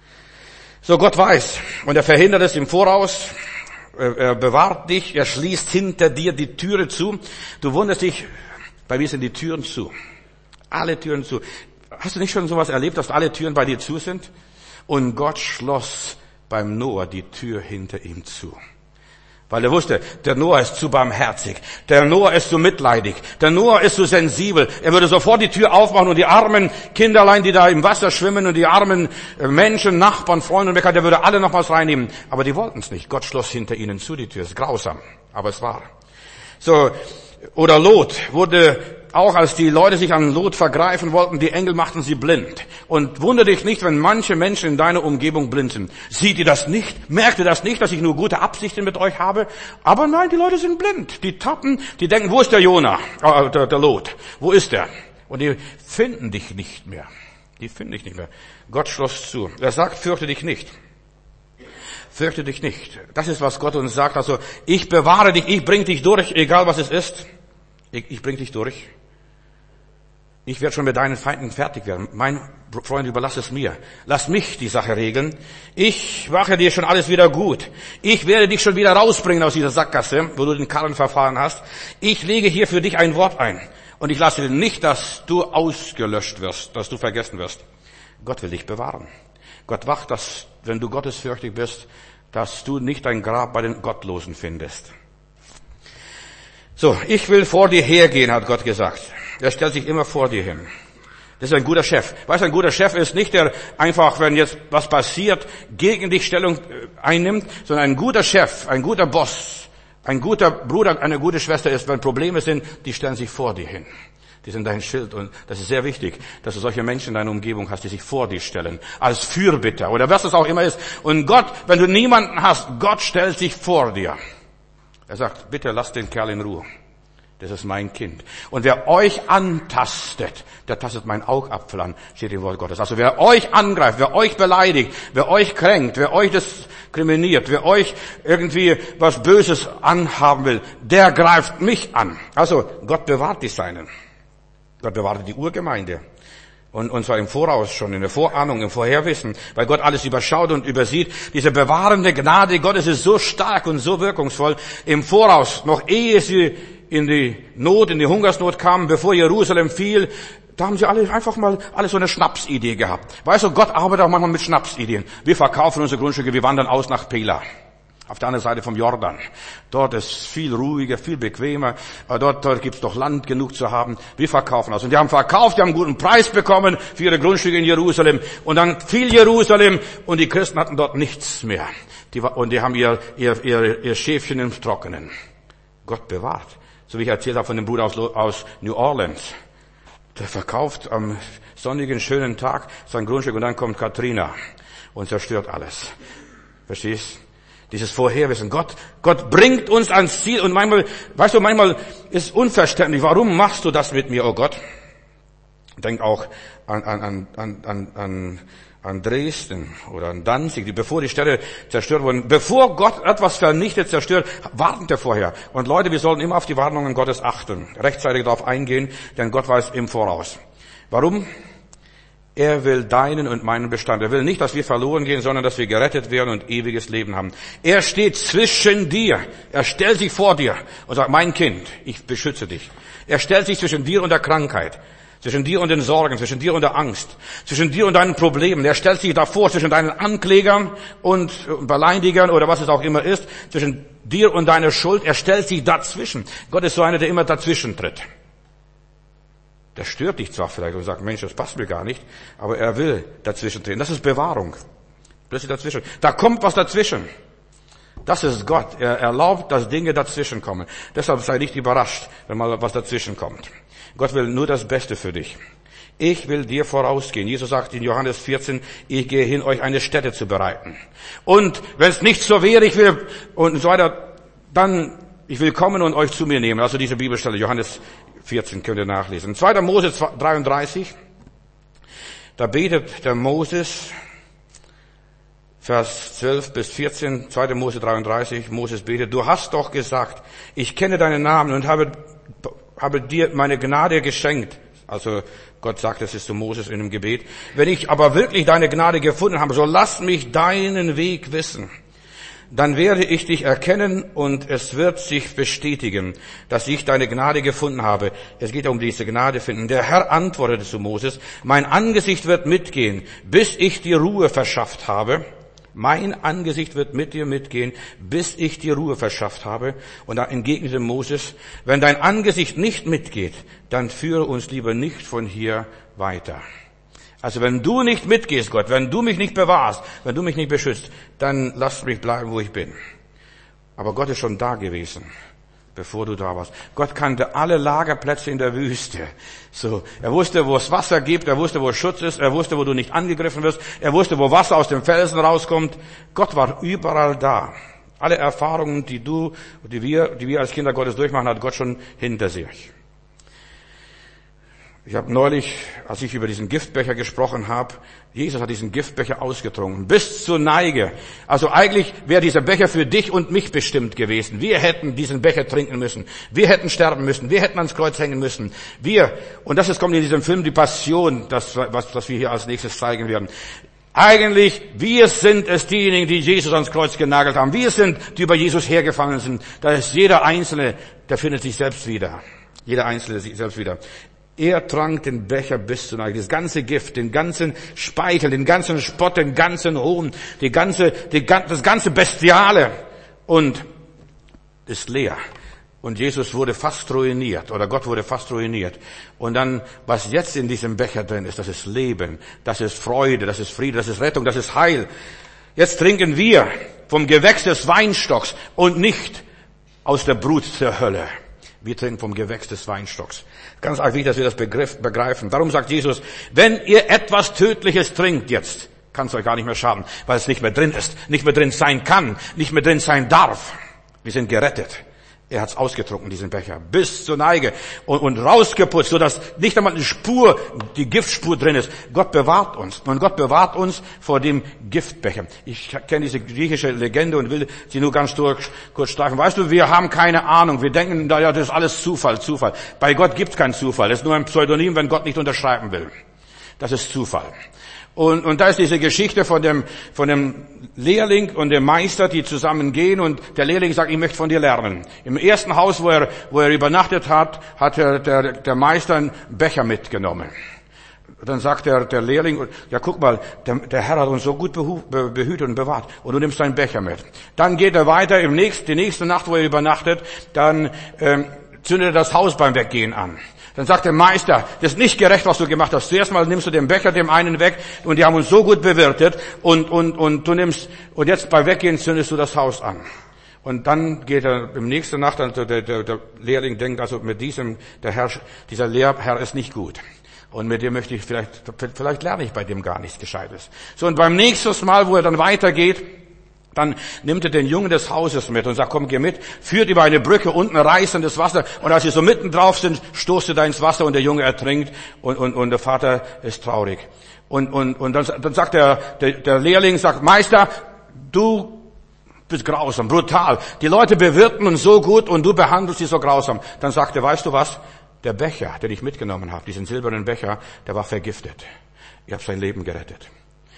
So, Gott weiß und er verhindert es im Voraus. Er bewahrt dich, er schließt hinter dir die Türe zu. Du wunderst dich, bei mir sind die Türen zu. Alle Türen zu. Hast du nicht schon sowas erlebt, dass alle Türen bei dir zu sind? Und Gott schloss beim Noah die Tür hinter ihm zu. Weil er wusste, der Noah ist zu barmherzig, der Noah ist zu mitleidig, der Noah ist zu sensibel. Er würde sofort die Tür aufmachen und die armen Kinderlein, die da im Wasser schwimmen und die armen Menschen, Nachbarn, Freunde und Bekannte, der würde alle noch was reinnehmen. Aber die wollten es nicht. Gott schloss hinter ihnen zu die Tür. Es ist grausam, aber es war. So, oder Lot wurde auch, als die Leute sich an Lot vergreifen wollten, die Engel machten sie blind. Und wundere dich nicht, wenn manche Menschen in deiner Umgebung blind sind. Seht ihr das nicht? Merkt ihr das nicht, dass ich nur gute Absichten mit euch habe? Aber nein, die Leute sind blind. Die tappen, die denken, wo ist der Jonah, der Lot? Wo ist der? Und die finden dich nicht mehr. Die finden dich nicht mehr. Gott schloss zu. Er sagt, fürchte dich nicht. Fürchte dich nicht. Das ist, was Gott uns sagt. Also, ich bewahre dich, ich bring dich durch, egal was es ist. Ich bring dich durch. Ich werde schon mit deinen Feinden fertig werden. Mein Freund, überlass es mir. Lass mich die Sache regeln. Ich mache dir schon alles wieder gut. Ich werde dich schon wieder rausbringen aus dieser Sackgasse, wo du den Karren verfahren hast. Ich lege hier für dich ein Wort ein. Und ich lasse nicht, dass du ausgelöscht wirst, dass du vergessen wirst. Gott will dich bewahren. Gott wacht, dass, wenn du gottesfürchtig bist, dass du nicht ein Grab bei den Gottlosen findest. So, ich will vor dir hergehen, hat Gott gesagt. Er stellt sich immer vor dir hin. Das ist ein guter Chef. Weißt du, ein guter Chef ist nicht der einfach, wenn jetzt was passiert, gegen dich Stellung einnimmt, sondern ein guter Chef, ein guter Boss, ein guter Bruder, eine gute Schwester ist, wenn Probleme sind, die stellen sich vor dir hin. Die sind dein Schild und das ist sehr wichtig, dass du solche Menschen in deiner Umgebung hast, die sich vor dir stellen. Als Fürbitter oder was es auch immer ist. Und Gott, wenn du niemanden hast, Gott stellt sich vor dir. Er sagt, bitte lass den Kerl in Ruhe. Das ist mein Kind. Und wer euch antastet, der tastet meinen Augapfel an, steht im Wort Gottes. Also wer euch angreift, wer euch beleidigt, wer euch kränkt, wer euch diskriminiert, wer euch irgendwie was Böses anhaben will, der greift mich an. Also Gott bewahrt die Seinen. Gott bewahrt die Urgemeinde. Und zwar im Voraus schon, in der Vorahnung, im Vorherwissen, weil Gott alles überschaut und übersieht. Diese bewahrende Gnade Gottes ist so stark und so wirkungsvoll. Im Voraus, noch ehe sie in die Not, in die Hungersnot kamen, bevor Jerusalem fiel, da haben sie alle einfach mal alles so eine Schnapsidee gehabt. Weißt du, Gott arbeitet auch manchmal mit Schnapsideen. Wir verkaufen unsere Grundstücke, wir wandern aus nach Pela. Auf der anderen Seite vom Jordan. Dort ist viel ruhiger, viel bequemer. Dort gibt's doch Land genug zu haben. Wir verkaufen das. Und die haben verkauft, die haben einen guten Preis bekommen für ihre Grundstücke in Jerusalem. Und dann fiel Jerusalem und die Christen hatten dort nichts mehr. Und die haben ihr Schäfchen im Trockenen. Gott bewahrt. So wie ich erzählt habe von dem Bruder aus New Orleans. Der verkauft am sonnigen, schönen Tag sein Grundstück und dann kommt Katrina und zerstört alles. Verstehst? Dieses Vorherwissen. Gott bringt uns ans Ziel und manchmal ist unverständlich. Warum machst du das mit mir, oh Gott? Denk auch an Dresden oder an Danzig, bevor die Städte zerstört wurden. Bevor Gott etwas vernichtet, zerstört, warnt er vorher. Und Leute, wir sollten immer auf die Warnungen Gottes achten. Rechtzeitig darauf eingehen, denn Gott weiß im Voraus. Warum? Er will deinen und meinen Bestand. Er will nicht, dass wir verloren gehen, sondern dass wir gerettet werden und ewiges Leben haben. Er steht zwischen dir. Er stellt sich vor dir und sagt, mein Kind, ich beschütze dich. Er stellt sich zwischen dir und der Krankheit, zwischen dir und den Sorgen, zwischen dir und der Angst, zwischen dir und deinen Problemen. Er stellt sich davor zwischen deinen Anklägern und Beleidigern oder was es auch immer ist, zwischen dir und deiner Schuld. Er stellt sich dazwischen. Gott ist so einer, der immer dazwischen tritt. Der stört dich zwar vielleicht und sagt, Mensch, das passt mir gar nicht, aber er will dazwischen treten. Das ist Bewahrung. Plötzlich dazwischen. Da kommt was dazwischen. Das ist Gott. Er erlaubt, dass Dinge dazwischen kommen. Deshalb sei nicht überrascht, wenn mal was dazwischen kommt. Gott will nur das Beste für dich. Ich will dir vorausgehen. Jesus sagt in Johannes 14, ich gehe hin, euch eine Stätte zu bereiten. Und wenn es nicht so wäre, ich will und so weiter, dann ich will kommen und euch zu mir nehmen. Also diese Bibelstelle, Johannes 14 könnt ihr nachlesen. 2. Mose 33, da betet der Moses, Vers 12 bis 14, 2. Mose 33, Moses betet, du hast doch gesagt, ich kenne deinen Namen und habe dir meine Gnade geschenkt. Also Gott sagt, das ist zu Moses in einem Gebet. Wenn ich aber wirklich deine Gnade gefunden habe, so lass mich deinen Weg wissen. Dann werde ich dich erkennen und es wird sich bestätigen, dass ich deine Gnade gefunden habe. Es geht um diese Gnade finden. Der Herr antwortete zu Moses, mein Angesicht wird mitgehen, bis ich dir Ruhe verschafft habe. Mein Angesicht wird mit dir mitgehen, bis ich dir Ruhe verschafft habe. Und da entgegnete Moses, wenn dein Angesicht nicht mitgeht, dann führe uns lieber nicht von hier weiter. Also wenn du nicht mitgehst, Gott, wenn du mich nicht bewahrst, wenn du mich nicht beschützt, dann lass mich bleiben, wo ich bin. Aber Gott ist schon da gewesen, bevor du da warst. Gott kannte alle Lagerplätze in der Wüste. So, er wusste, wo es Wasser gibt, er wusste, wo Schutz ist, er wusste, wo du nicht angegriffen wirst, er wusste, wo Wasser aus dem Felsen rauskommt. Gott war überall da. Alle Erfahrungen, die wir als Kinder Gottes durchmachen, hat Gott schon hinter sich. Ich habe neulich, als ich über diesen Giftbecher gesprochen habe, Jesus hat diesen Giftbecher ausgetrunken, bis zur Neige. Also eigentlich wäre dieser Becher für dich und mich bestimmt gewesen. Wir hätten diesen Becher trinken müssen. Wir hätten sterben müssen. Wir hätten ans Kreuz hängen müssen. Und das kommt in diesem Film die Passion, was wir hier als nächstes zeigen werden. Eigentlich, wir sind es diejenigen, die Jesus ans Kreuz genagelt haben. Wir sind, die über Jesus hergefallen sind. Da ist jeder Einzelne, der findet sich selbst wieder. Jeder Einzelne sich selbst wieder. Er trank den Becher bis zur Neige, das ganze Gift, den ganzen Speichel, den ganzen Spott, den ganzen Hohn, das ganze Bestiale und ist leer. Und Jesus wurde fast ruiniert, oder Gott wurde fast ruiniert. Und dann, was jetzt in diesem Becher drin ist, das ist Leben, das ist Freude, das ist Friede, das ist Rettung, das ist Heil. Jetzt trinken wir vom Gewächs des Weinstocks und nicht aus der Brut der Hölle. Wir trinken vom Gewächs des Weinstocks. Ganz arg wichtig, dass wir das begreifen. Darum sagt Jesus, wenn ihr etwas Tödliches trinkt jetzt, kann es euch gar nicht mehr schaden, weil es nicht mehr drin ist, nicht mehr drin sein kann, nicht mehr drin sein darf. Wir sind gerettet. Er hat's ausgetrunken, diesen Becher, bis zur Neige und rausgeputzt, sodass nicht einmal eine Spur, die Giftspur drin ist. Gott bewahrt uns. Und Gott bewahrt uns vor dem Giftbecher. Ich kenne diese griechische Legende und will sie nur ganz kurz streichen. Weißt du, wir haben keine Ahnung. Wir denken, naja, das ist alles Zufall. Bei Gott gibt's keinen Zufall. Das ist nur ein Pseudonym, wenn Gott nicht unterschreiben will. Das ist Zufall. Und da ist diese Geschichte von dem Lehrling und dem Meister, die zusammen gehen, und der Lehrling sagt, ich möchte von dir lernen. Im ersten Haus, wo er übernachtet hat, hat der Meister einen Becher mitgenommen. Dann sagt der Lehrling, ja guck mal, der Herr hat uns so gut behütet und bewahrt, und du nimmst deinen Becher mit. Dann geht er weiter, die nächste Nacht, wo er übernachtet, dann zündet er das Haus beim Weggehen an. Dann sagt der Meister, das ist nicht gerecht, was du gemacht hast. Zuerst mal nimmst du den Becher dem einen weg, und die haben uns so gut bewirtet, und jetzt beim Weggehen zündest du das Haus an. Und dann geht er im nächsten Nacht, also der Lehrling denkt, also mit dieser Lehrherr ist nicht gut. Und mit dem möchte ich vielleicht lerne ich bei dem gar nichts Gescheites. So, und beim nächsten Mal, wo er dann weitergeht, dann nimmt er den Jungen des Hauses mit und sagt, komm, geh mit, führt über eine Brücke, unten reißendes Wasser, und als sie so mitten drauf sind, stoßt er da ins Wasser und der Junge ertrinkt, und der Vater ist traurig. Und dann sagt der Lehrling, sagt, Meister, du bist grausam, brutal. Die Leute bewirten uns so gut und du behandelst sie so grausam. Dann sagt er, weißt du was? Der Becher, den ich mitgenommen habe, diesen silbernen Becher, der war vergiftet. Ich habe sein Leben gerettet.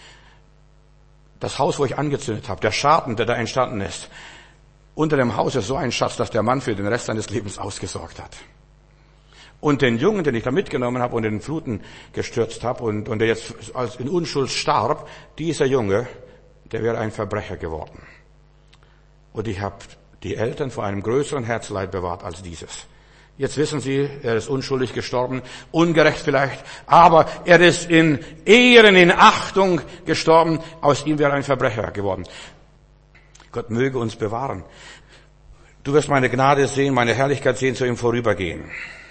Das Haus, wo ich angezündet habe, der Schaden, der da entstanden ist, unter dem Haus ist so ein Schatz, dass der Mann für den Rest seines Lebens ausgesorgt hat. Und den Jungen, den ich da mitgenommen habe und in den Fluten gestürzt habe und der jetzt als in Unschuld starb, dieser Junge, der wäre ein Verbrecher geworden. Und ich habe die Eltern vor einem größeren Herzleid bewahrt als dieses. Jetzt wissen Sie, er ist unschuldig gestorben, ungerecht vielleicht, aber er ist in Ehren, in Achtung gestorben. Aus ihm wäre ein Verbrecher geworden. Gott möge uns bewahren. Du wirst meine Gnade sehen, meine Herrlichkeit sehen, zu ihm vorübergehen.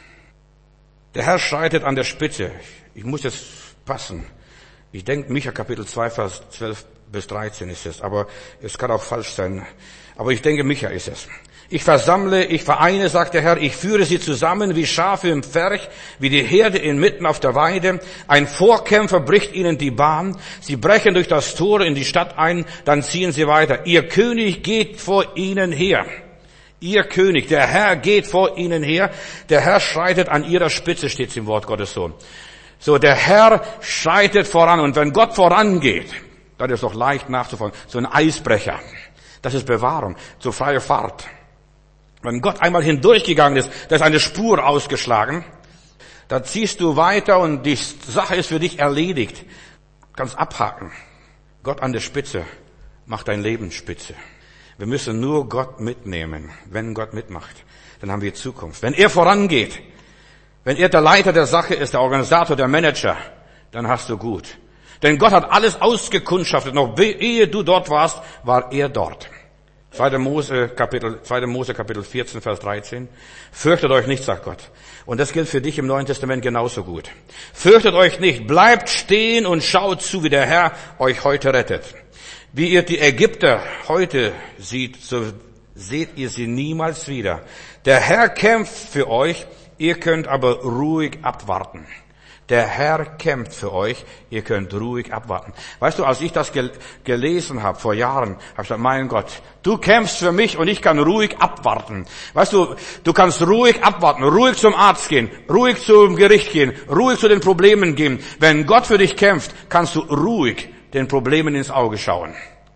Der Herr schreitet an der Spitze. Ich muss jetzt passen. Ich denke, Micha Kapitel 2, Vers 12 bis 13 ist es, aber es kann auch falsch sein. Aber ich denke, Micha ist es. Ich versammle, ich vereine, sagt der Herr, ich führe sie zusammen wie Schafe im Pferch, wie die Herde inmitten auf der Weide. Ein Vorkämpfer bricht ihnen die Bahn. Sie brechen durch das Tor in die Stadt ein, dann ziehen sie weiter. Ihr König geht vor ihnen her. Ihr König, der Herr geht vor ihnen her. Der Herr schreitet an ihrer Spitze, steht es im Wort Gottes so. So, der Herr schreitet voran. Und wenn Gott vorangeht, dann ist es doch leicht nachzufolgen. So ein Eisbrecher. Das ist Bewahrung, zur freien Fahrt. Wenn Gott einmal hindurchgegangen ist, da ist eine Spur ausgeschlagen, da ziehst du weiter und die Sache ist für dich erledigt. Kannst abhaken. Gott an der Spitze macht dein Leben spitze. Wir müssen nur Gott mitnehmen. Wenn Gott mitmacht, dann haben wir Zukunft. Wenn er vorangeht, wenn er der Leiter der Sache ist, der Organisator, der Manager, dann hast du gut. Denn Gott hat alles ausgekundschaftet. Noch ehe du dort warst, war er dort. 2. Mose Kapitel 14, Vers 13. Fürchtet euch nicht, sagt Gott. Und das gilt für dich im Neuen Testament genauso gut. Fürchtet euch nicht, bleibt stehen und schaut zu, wie der Herr euch heute rettet. Wie ihr die Ägypter heute seht, so seht ihr sie niemals wieder. Der Herr kämpft für euch, ihr könnt aber ruhig abwarten. Der Herr kämpft für euch, ihr könnt ruhig abwarten. Weißt du, als ich das gelesen habe vor Jahren, habe ich gesagt, mein Gott, du kämpfst für mich und ich kann ruhig abwarten. Weißt du, du kannst ruhig abwarten, ruhig zum Arzt gehen, ruhig zum Gericht gehen, ruhig zu den Problemen gehen. Wenn Gott für dich kämpft, kannst du ruhig den Problemen ins Auge schauen.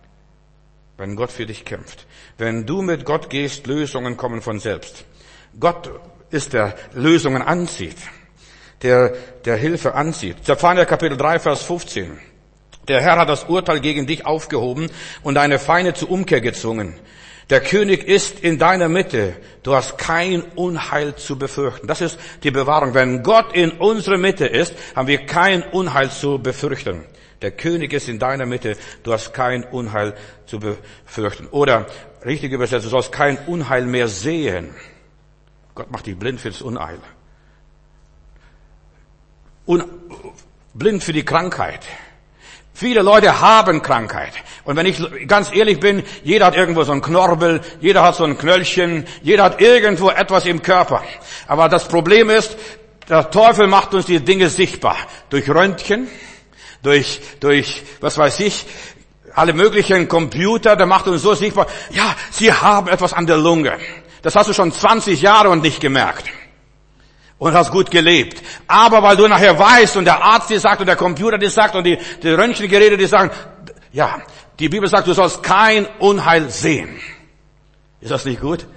Wenn Gott für dich kämpft. Wenn du mit Gott gehst, Lösungen kommen von selbst. Gott ist der Lösungen anzieht. Der Hilfe anzieht. Zephania Kapitel 3, Vers 15. Der Herr hat das Urteil gegen dich aufgehoben und deine Feinde zur Umkehr gezwungen. Der König ist in deiner Mitte. Du hast kein Unheil zu befürchten. Das ist die Bewahrung. Wenn Gott in unserer Mitte ist, haben wir kein Unheil zu befürchten. Der König ist in deiner Mitte. Du hast kein Unheil zu befürchten. Oder, richtig übersetzt, du sollst kein Unheil mehr sehen. Gott macht dich blind für das Unheil. Blind für die Krankheit, Viele Leute haben Krankheit. Und wenn ich ganz ehrlich bin, jeder hat irgendwo so einen Knorbel, jeder hat so ein Knöllchen, jeder hat irgendwo etwas im Körper. Aber das Problem ist, der Teufel macht uns die Dinge sichtbar. Durch Röntgen, durch, was weiß ich, alle möglichen Computer, der macht uns so sichtbar, ja, Sie haben etwas an der Lunge. Das hast du schon 20 Jahre und nicht gemerkt. Und hast gut gelebt. Aber weil du nachher weißt und der Arzt dir sagt und der Computer dir sagt und die Röntgengeräte dir sagen, ja, die Bibel sagt, du sollst kein Unheil sehen. Ist das nicht gut?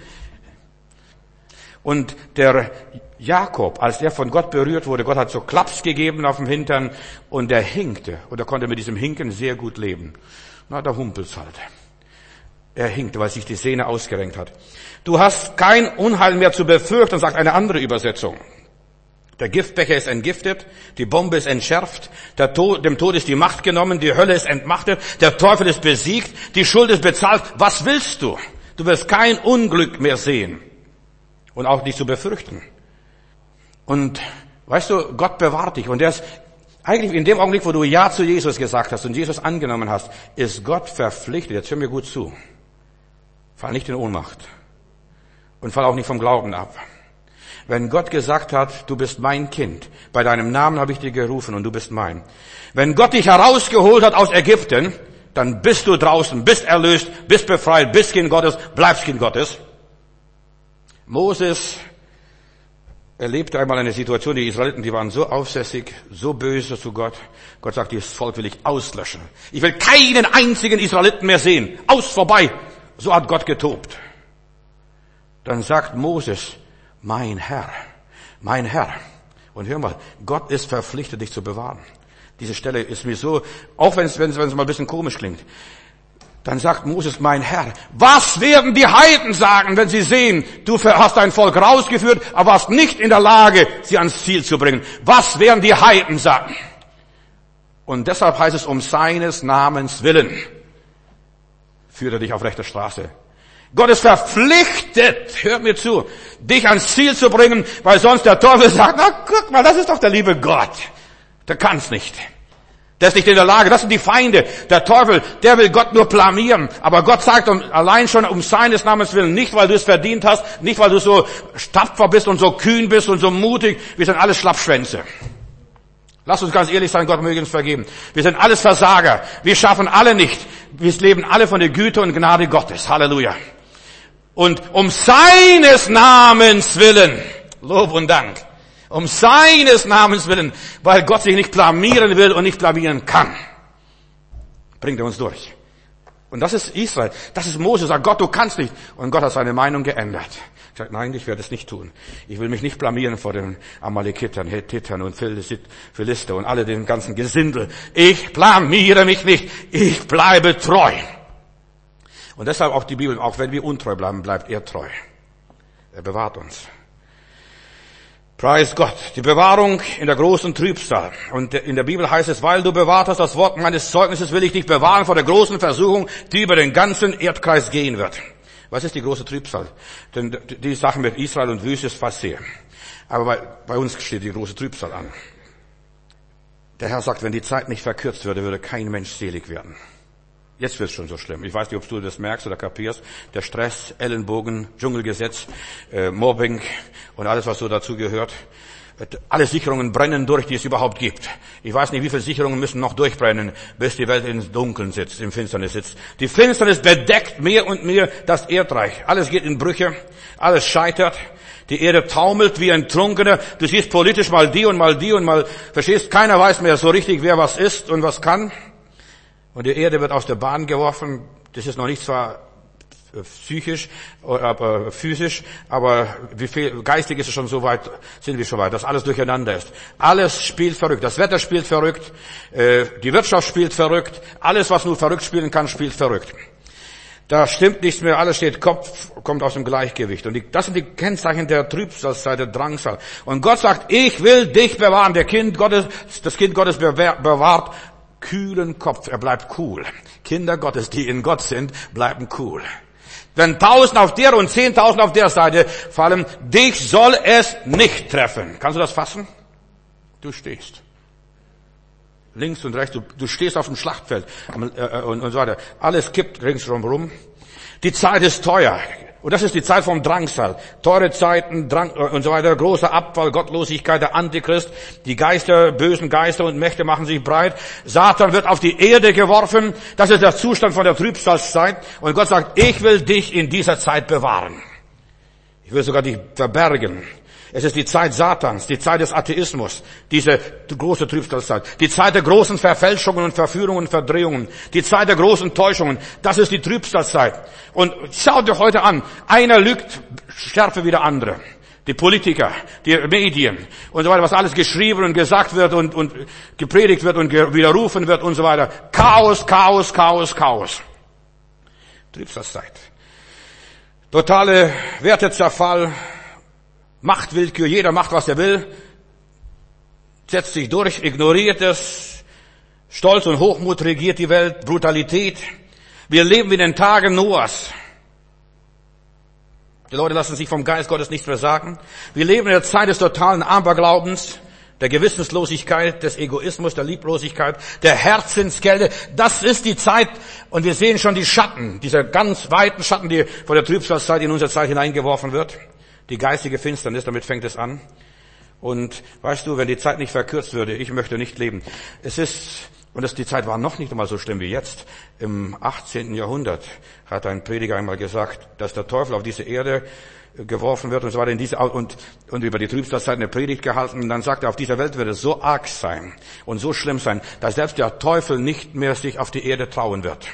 Und der Jakob, als er von Gott berührt wurde, Gott hat so Klaps gegeben auf dem Hintern und der hinkte. Und er konnte mit diesem Hinken sehr gut leben. Na, da humpelt's halt. Er hinkte, weil sich die Sehne ausgerenkt hat. Du hast kein Unheil mehr zu befürchten, sagt eine andere Übersetzung. Der Giftbecher ist entgiftet, die Bombe ist entschärft, dem Tod ist die Macht genommen, die Hölle ist entmachtet, der Teufel ist besiegt, die Schuld ist bezahlt. Was willst du? Du wirst kein Unglück mehr sehen und auch nicht zu befürchten. Und weißt du, Gott bewahrt dich. Und er ist eigentlich in dem Augenblick, wo du Ja zu Jesus gesagt hast und Jesus angenommen hast, ist Gott verpflichtet. Jetzt hör mir gut zu. Fall nicht in Ohnmacht. Und fall auch nicht vom Glauben ab. Wenn Gott gesagt hat, du bist mein Kind, bei deinem Namen habe ich dir gerufen und du bist mein. Wenn Gott dich herausgeholt hat aus Ägypten, dann bist du draußen, bist erlöst, bist befreit, bist Kind Gottes, bleibst Kind Gottes. Moses erlebte einmal eine Situation, die Israeliten, die waren so aufsässig, so böse zu Gott. Gott sagt, dieses Volk will ich auslöschen. Ich will keinen einzigen Israeliten mehr sehen. Aus, vorbei. So hat Gott getobt. Dann sagt Moses, mein Herr. Und hör mal, Gott ist verpflichtet, dich zu bewahren. Diese Stelle ist mir so, auch wenn es mal ein bisschen komisch klingt. Dann sagt Moses, mein Herr, was werden die Heiden sagen, wenn sie sehen, du hast dein Volk rausgeführt, aber warst nicht in der Lage, sie ans Ziel zu bringen. Was werden die Heiden sagen? Und deshalb heißt es, um seines Namens willen führt er dich auf rechter Straße. Gott ist verpflichtet, hört mir zu, dich ans Ziel zu bringen, weil sonst der Teufel sagt, na guck mal, das ist doch der liebe Gott. Der kann's nicht. Der ist nicht in der Lage, das sind die Feinde. Der Teufel, der will Gott nur blamieren. Aber Gott sagt allein schon um seines Namens willen, nicht weil du es verdient hast, nicht weil du so tapfer bist und so kühn bist und so mutig, wir sind alles Schlappschwänze. Lass uns ganz ehrlich sein, Gott möge uns vergeben. Wir sind alles Versager. Wir schaffen alle nicht. Wir leben alle von der Güte und Gnade Gottes. Halleluja. Und um seines Namens willen, Lob und Dank, um seines Namens willen, weil Gott sich nicht blamieren will und nicht blamieren kann, bringt er uns durch. Und das ist Israel, das ist Mose, sagt Gott, du kannst nicht. Und Gott hat seine Meinung geändert. Er sagt, nein, ich werde es nicht tun. Ich will mich nicht blamieren vor den Amalekitern, Hethitern und Philister und alle den ganzen Gesindel. Ich blamiere mich nicht, ich bleibe treu. Und deshalb auch die Bibel, auch wenn wir untreu bleiben, bleibt er treu. Er bewahrt uns. Preis Gott. Die Bewahrung in der großen Trübsal. Und in der Bibel heißt es, weil du bewahrt hast das Wort meines Zeugnisses, will ich dich bewahren vor der großen Versuchung, die über den ganzen Erdkreis gehen wird. Was ist die große Trübsal? Denn die Sache mit Israel und Wüste ist passé. Aber bei uns steht die große Trübsal an. Der Herr sagt, wenn die Zeit nicht verkürzt würde, würde kein Mensch selig werden. Jetzt wird es schon so schlimm. Ich weiß nicht, ob du das merkst oder kapierst. Der Stress, Ellenbogen, Dschungelgesetz, Mobbing und alles, was so dazu gehört. Alle Sicherungen brennen durch, die es überhaupt gibt. Ich weiß nicht, wie viele Sicherungen müssen noch durchbrennen, bis die Welt im Dunkeln sitzt, im Finsternis sitzt. Die Finsternis bedeckt mehr und mehr das Erdreich. Alles geht in Brüche, alles scheitert. Die Erde taumelt wie ein Trunkener. Du siehst politisch mal die und mal die und mal, verstehst, keiner weiß mehr so richtig, wer was ist und was kann. Und die Erde wird aus der Bahn geworfen. Das ist noch nicht zwar psychisch, aber physisch, aber wie viel geistig ist es schon so weit, sind wir schon weit, dass alles durcheinander ist. Alles spielt verrückt. Das Wetter spielt verrückt, die Wirtschaft spielt verrückt, alles, was nur verrückt spielen kann, spielt verrückt. Da stimmt nichts mehr, alles steht Kopf, kommt aus dem Gleichgewicht. Und das sind die Kennzeichen der Trübsalzeit, der Drangsal. Und Gott sagt, ich will dich bewahren. Das Kind Gottes bewahrt kühlen Kopf, er bleibt cool. Kinder Gottes, die in Gott sind, bleiben cool. Wenn 1000 auf der und 10.000 auf der Seite fallen, dich soll es nicht treffen. Kannst du das fassen? Du stehst. Links und rechts, du stehst auf dem Schlachtfeld und so weiter. Alles kippt ringsherum. Die Zeit ist teuer. Und das ist die Zeit vom Drangsal. Teure Zeiten, Drang und so weiter, großer Abfall, Gottlosigkeit, der Antichrist, die Geister, bösen Geister und Mächte machen sich breit. Satan wird auf die Erde geworfen. Das ist der Zustand von der Trübsalzeit. Und Gott sagt, ich will dich in dieser Zeit bewahren. Ich will sogar dich verbergen. Es ist die Zeit Satans, die Zeit des Atheismus, diese große Trübsalzeit, die Zeit der großen Verfälschungen und Verführungen und Verdrehungen, die Zeit der großen Täuschungen. Das ist die Trübsalzeit. Und schaut euch heute an, einer lügt schärfer wie der andere. Die Politiker, die Medien und so weiter, was alles geschrieben und gesagt wird und gepredigt wird und widerrufen wird und so weiter. Chaos, Chaos, Chaos, Chaos. Trübsalzeit. Totale Wertezerfall. Machtwillkür, jeder macht, was er will, setzt sich durch, ignoriert es, Stolz und Hochmut regiert die Welt, Brutalität. Wir leben in den Tagen Noahs. Die Leute lassen sich vom Geist Gottes nicht versagen. Wir leben in der Zeit des totalen Aberglaubens, der Gewissenslosigkeit, des Egoismus, der Lieblosigkeit, der Herzenskälte. Das ist die Zeit, und wir sehen schon die Schatten, dieser ganz weiten Schatten, die von der Trübsalzeit in unsere Zeit hineingeworfen wird. Die geistige Finsternis, damit fängt es an. Und weißt du, wenn die Zeit nicht verkürzt würde, ich möchte nicht leben. Die Zeit war noch nicht einmal so schlimm wie jetzt. Im 18. Jahrhundert hat ein Prediger einmal gesagt, dass der Teufel auf diese Erde geworfen wird und so weiter, und über die Trübsalzeit eine Predigt gehalten. Und dann sagt er, auf dieser Welt wird es so arg sein und so schlimm sein, dass selbst der Teufel nicht mehr sich auf die Erde trauen wird.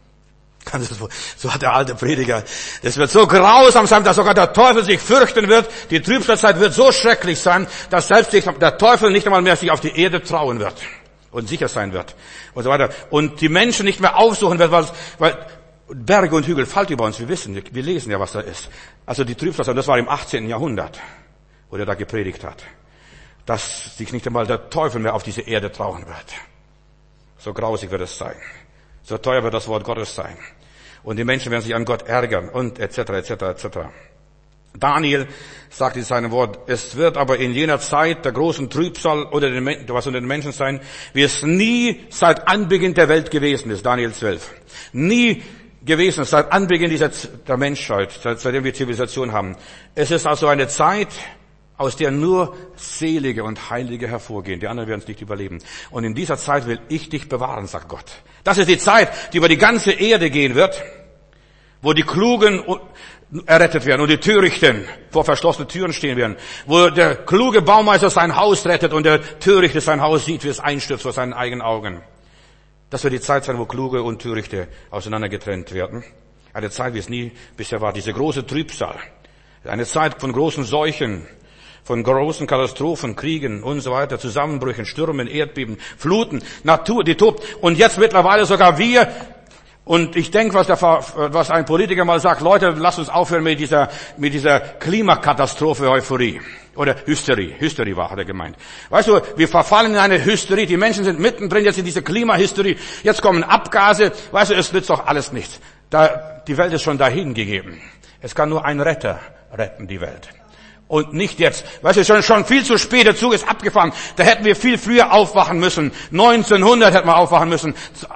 So hat der alte Prediger. Es wird so grausam sein, dass sogar der Teufel sich fürchten wird. Die Trübsalzeit wird so schrecklich sein, dass selbst der Teufel nicht einmal mehr sich auf die Erde trauen wird und sicher sein wird und so weiter. Und die Menschen nicht mehr aufsuchen wird, weil Berge und Hügel fallen über uns. Wir lesen ja, was da ist. Also die Trübsalzeit, das war im 18. Jahrhundert, wo er da gepredigt hat, dass sich nicht einmal der Teufel mehr auf diese Erde trauen wird. So grausig wird es sein. So teuer wird das Wort Gottes sein. Und die Menschen werden sich an Gott ärgern und etc., etc., etc. Daniel sagt in seinem Wort, es wird aber in jener Zeit der großen Trübsal was unter den Menschen sein, wie es nie seit Anbeginn der Welt gewesen ist. Daniel 12. Nie gewesen ist, seit Anbeginn der Menschheit, seitdem wir Zivilisation haben. Es ist also eine Zeit, aus der nur Selige und Heilige hervorgehen. Die anderen werden es nicht überleben. Und in dieser Zeit will ich dich bewahren, sagt Gott. Das ist die Zeit, die über die ganze Erde gehen wird, wo die Klugen errettet werden und die Törichten vor verschlossenen Türen stehen werden, wo der kluge Baumeister sein Haus rettet und der Törichte sein Haus sieht, wie es einstürzt vor seinen eigenen Augen. Das wird die Zeit sein, wo Kluge und Törichte auseinandergetrennt werden. Eine Zeit, wie es nie bisher war. Diese große Trübsal. Eine Zeit von großen Seuchen, von großen Katastrophen, Kriegen und so weiter, Zusammenbrüchen, Stürmen, Erdbeben, Fluten, Natur, die tobt. Und jetzt mittlerweile sogar wir. Und ich denke, was ein Politiker mal sagt, Leute, lasst uns aufhören mit dieser Klimakatastrophe-Euphorie. Oder Hysterie. Hysterie hat er gemeint. Weißt du, wir verfallen in eine Hysterie. Die Menschen sind mittendrin jetzt in dieser Klimahysterie. Jetzt kommen Abgase. Weißt du, es nützt doch alles nichts. Die Welt ist schon dahin gegeben. Es kann nur ein Retter retten, die Welt. Und nicht jetzt. Weißt du, schon viel zu spät, der Zug ist abgefahren. Da hätten wir viel früher aufwachen müssen. 1900 hätten wir aufwachen müssen.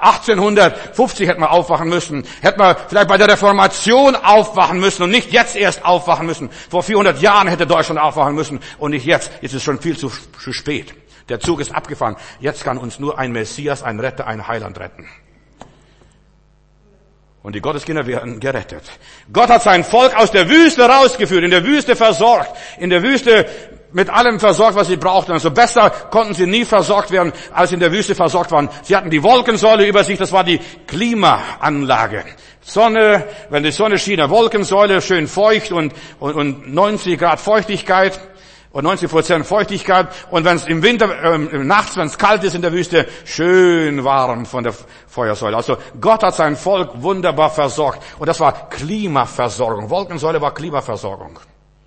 1850 hätten wir aufwachen müssen. Hätten wir vielleicht bei der Reformation aufwachen müssen und nicht jetzt erst aufwachen müssen. Vor 400 Jahren hätte Deutschland aufwachen müssen und nicht jetzt. Jetzt ist es schon viel zu spät. Der Zug ist abgefahren. Jetzt kann uns nur ein Messias, ein Retter, ein Heiland retten. Und die Gotteskinder werden gerettet. Gott hat sein Volk aus der Wüste rausgeführt, in der Wüste versorgt, in der Wüste mit allem versorgt, was sie brauchten. Also besser konnten sie nie versorgt werden, als in der Wüste versorgt waren. Sie hatten die Wolkensäule über sich, das war die Klimaanlage. Sonne, wenn die Sonne schien, eine Wolkensäule, schön feucht und 90 Grad Feuchtigkeit. Und 90% Feuchtigkeit. Und wenn es im Winter, nachts, wenn es kalt ist in der Wüste, schön warm von der Feuersäule. Also Gott hat sein Volk wunderbar versorgt. Und das war Klimaversorgung. Wolkensäule war Klimaversorgung.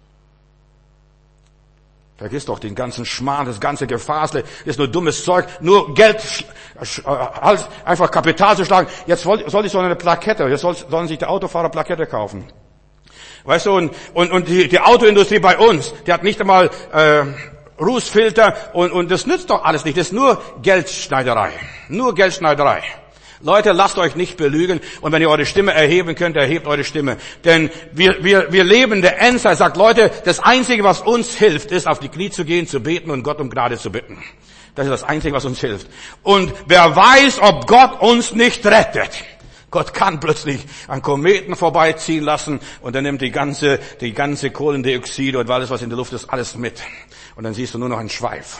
Vergiss doch den ganzen Schmarrn, das ganze Gefasel, ist nur dummes Zeug, nur Geld, einfach Kapital zu schlagen. Jetzt soll ich so eine Plakette, jetzt sollen sich die Autofahrer Plakette kaufen. Weißt du, und die Autoindustrie bei uns, die hat nicht einmal Rußfilter und das nützt doch alles nicht. Das ist nur Geldschneiderei. Nur Geldschneiderei. Leute, lasst euch nicht belügen. Und wenn ihr eure Stimme erheben könnt, erhebt eure Stimme. Denn wir leben der Endzeit. Sagt, Leute, das Einzige, was uns hilft, ist, auf die Knie zu gehen, zu beten und Gott um Gnade zu bitten. Das ist das Einzige, was uns hilft. Und wer weiß, ob Gott uns nicht rettet. Gott kann plötzlich einen Kometen vorbeiziehen lassen und er nimmt die ganze Kohlendioxid und alles, was in der Luft ist, alles mit. Und dann siehst du nur noch einen Schweif.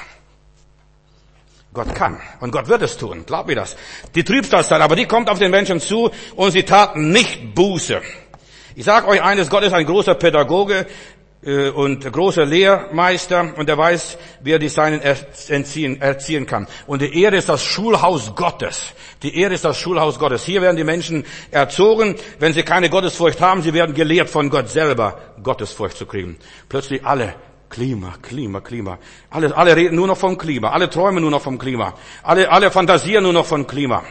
Gott kann. Und Gott wird es tun. Glaub mir das. Die Trübsalzeit, aber die kommt auf den Menschen zu und sie taten nicht Buße. Ich sage euch eines, Gott ist ein großer Pädagoge und großer Lehrmeister und er weiß, wie er die Seinen erziehen kann. Und die Erde ist das Schulhaus Gottes. Die Erde ist das Schulhaus Gottes. Hier werden die Menschen erzogen. Wenn sie keine Gottesfurcht haben, sie werden gelehrt von Gott selber, Gottesfurcht zu kriegen. Plötzlich alle Klima. Alle reden nur noch vom Klima. Alle träumen nur noch vom Klima. Alle fantasieren nur noch vom Klima.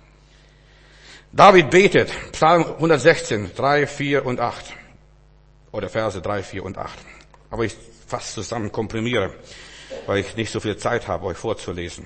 David betet, Psalm 116, 3, 4 und 8. Oder Verse 3, 4 und 8. Aber ich fast zusammen komprimiere, weil ich nicht so viel Zeit habe, euch vorzulesen.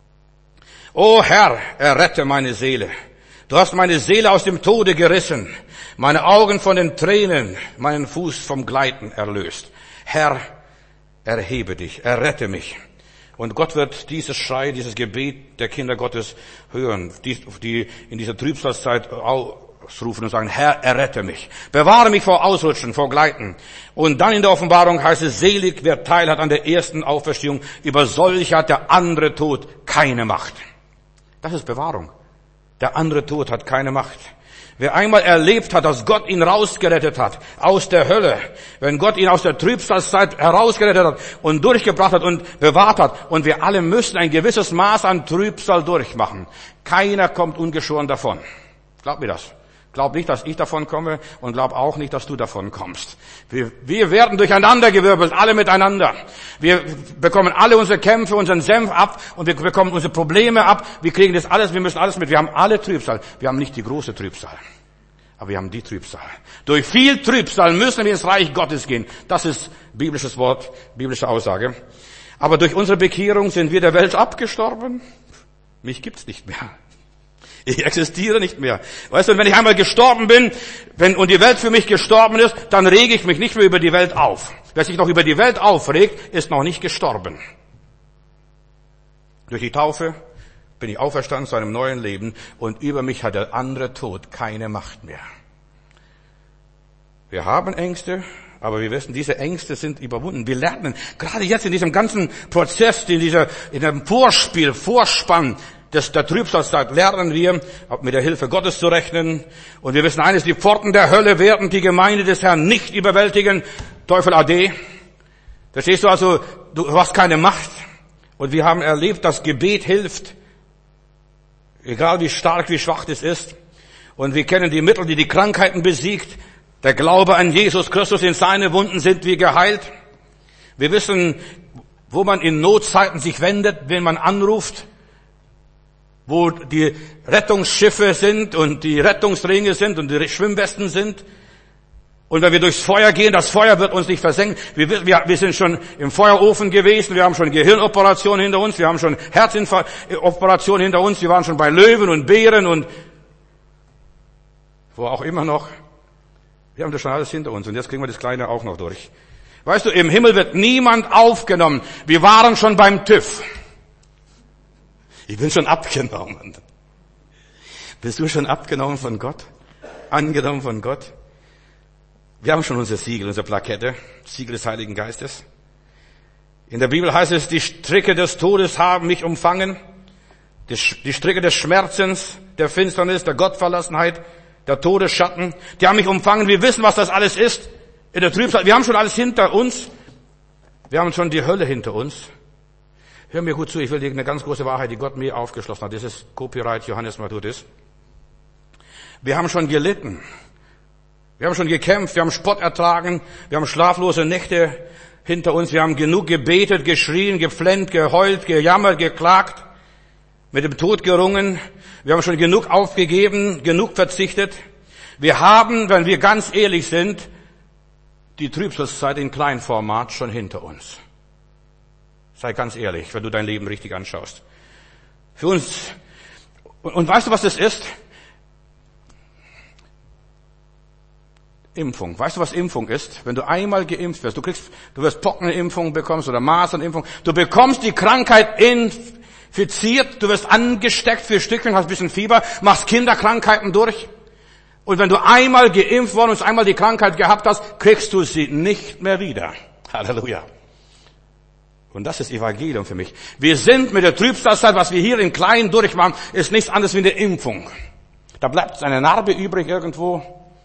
O Herr, errette meine Seele. Du hast meine Seele aus dem Tode gerissen, meine Augen von den Tränen, meinen Fuß vom Gleiten erlöst. Herr, erhebe dich, errette mich. Und Gott wird dieses Schrei, dieses Gebet der Kinder Gottes hören, die in dieser Trübsalzeit ausrufen und sagen, Herr, errette mich. Bewahre mich vor Ausrutschen, vor Gleiten. Und dann in der Offenbarung heißt es, selig, wer Teil hat an der ersten Auferstehung. Über solche hat der andere Tod keine Macht. Das ist Bewahrung. Der andere Tod hat keine Macht. Wer einmal erlebt hat, dass Gott ihn rausgerettet hat aus der Hölle, wenn Gott ihn aus der Trübsalzeit herausgerettet hat und durchgebracht hat und bewahrt hat, und wir alle müssen ein gewisses Maß an Trübsal durchmachen. Keiner kommt ungeschoren davon. Glaub mir das. Glaub nicht, dass ich davon komme und glaub auch nicht, dass du davon kommst. Wir werden durcheinandergewirbelt, alle miteinander. Wir bekommen alle unsere Kämpfe, unseren Senf ab und wir bekommen unsere Probleme ab. Wir kriegen das alles, wir müssen alles mit. Wir haben alle Trübsal. Wir haben nicht die große Trübsal, aber wir haben die Trübsal. Durch viel Trübsal müssen wir ins Reich Gottes gehen. Das ist biblisches Wort, biblische Aussage. Aber durch unsere Bekehrung sind wir der Welt abgestorben. Mich gibt's nicht mehr. Ich existiere nicht mehr. Weißt du, wenn ich einmal gestorben bin, und die Welt für mich gestorben ist, dann rege ich mich nicht mehr über die Welt auf. Wer sich noch über die Welt aufregt, ist noch nicht gestorben. Durch die Taufe bin ich auferstanden zu einem neuen Leben und über mich hat der andere Tod keine Macht mehr. Wir haben Ängste, aber wir wissen, diese Ängste sind überwunden. Wir lernen, gerade jetzt in diesem ganzen Prozess, in dem Vorspann, der Trübsalzeit lernen wir, mit der Hilfe Gottes zu rechnen. Und wir wissen eines, die Pforten der Hölle werden die Gemeinde des Herrn nicht überwältigen. Teufel ade. Verstehst du also, du hast keine Macht. Und wir haben erlebt, dass Gebet hilft. Egal wie stark, wie schwach es ist. Und wir kennen die Mittel, die Krankheiten besiegt. Der Glaube an Jesus Christus, in seine Wunden sind wir geheilt. Wir wissen, wo man in Notzeiten sich wendet, wen man anruft. Wo die Rettungsschiffe sind und die Rettungsringe sind und die Schwimmwesten sind. Und wenn wir durchs Feuer gehen, das Feuer wird uns nicht versenken. Wir sind schon im Feuerofen gewesen, wir haben schon Gehirnoperationen hinter uns, wir haben schon Herzinfarktoperationen hinter uns, wir waren schon bei Löwen und Bären und wo auch immer noch. Wir haben das schon alles hinter uns und jetzt kriegen wir das Kleine auch noch durch. Weißt du, im Himmel wird niemand aufgenommen. Wir waren schon beim TÜV. Ich bin schon abgenommen. Bist du schon abgenommen von Gott? Angenommen von Gott? Wir haben schon unser Siegel, unsere Plakette, Siegel des Heiligen Geistes. In der Bibel heißt es, die Stricke des Todes haben mich umfangen. Die Stricke des Schmerzens, der Finsternis, der Gottverlassenheit, der Todesschatten, die haben mich umfangen. Wir wissen, was das alles ist. In der Trübsal, wir haben schon alles hinter uns. Wir haben schon die Hölle hinter uns. Hör mir gut zu, ich will dir eine ganz große Wahrheit, die Gott mir aufgeschlossen hat. Das ist Copyright Johannes Matthäus. Wir haben schon gelitten. Wir haben schon gekämpft, wir haben Spott ertragen, wir haben schlaflose Nächte hinter uns, wir haben genug gebetet, geschrien, geflennt, geheult, gejammert, geklagt, mit dem Tod gerungen. Wir haben schon genug aufgegeben, genug verzichtet. Wir haben, wenn wir ganz ehrlich sind, die Trübsalzeit in Kleinformat schon hinter uns. Sei ganz ehrlich, wenn du dein Leben richtig anschaust. Für uns, und weißt du, was das ist? Impfung. Weißt du, was Impfung ist? Wenn du einmal geimpft wirst, du wirst Pockenimpfung bekommst oder Masernimpfung, du bekommst die Krankheit infiziert, du wirst angesteckt für Stückchen, hast ein bisschen Fieber, machst Kinderkrankheiten durch. Und wenn du einmal geimpft worden und einmal die Krankheit gehabt hast, kriegst du sie nicht mehr wieder. Halleluja. Und das ist Evangelium für mich. Wir sind mit der Trübsalzeit, was wir hier in Kleinen durchmachen, ist nichts anderes wie eine Impfung. Da bleibt eine Narbe übrig irgendwo.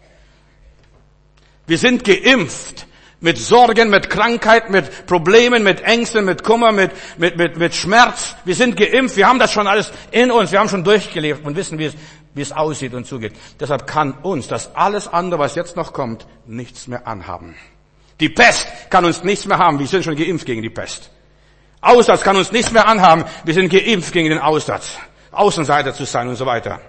Wir sind geimpft mit Sorgen, mit Krankheit, mit Problemen, mit Ängsten, mit Kummer, mit Schmerz. Wir sind geimpft, wir haben das schon alles in uns, wir haben schon durchgelebt und wissen, wie es aussieht und zugeht. Deshalb kann uns das alles andere, was jetzt noch kommt, nichts mehr anhaben. Die Pest kann uns nichts mehr haben, wir sind schon geimpft gegen die Pest. Aussatz kann uns nichts mehr anhaben, wir sind geimpft gegen den Aussatz. Außenseiter zu sein und so weiter.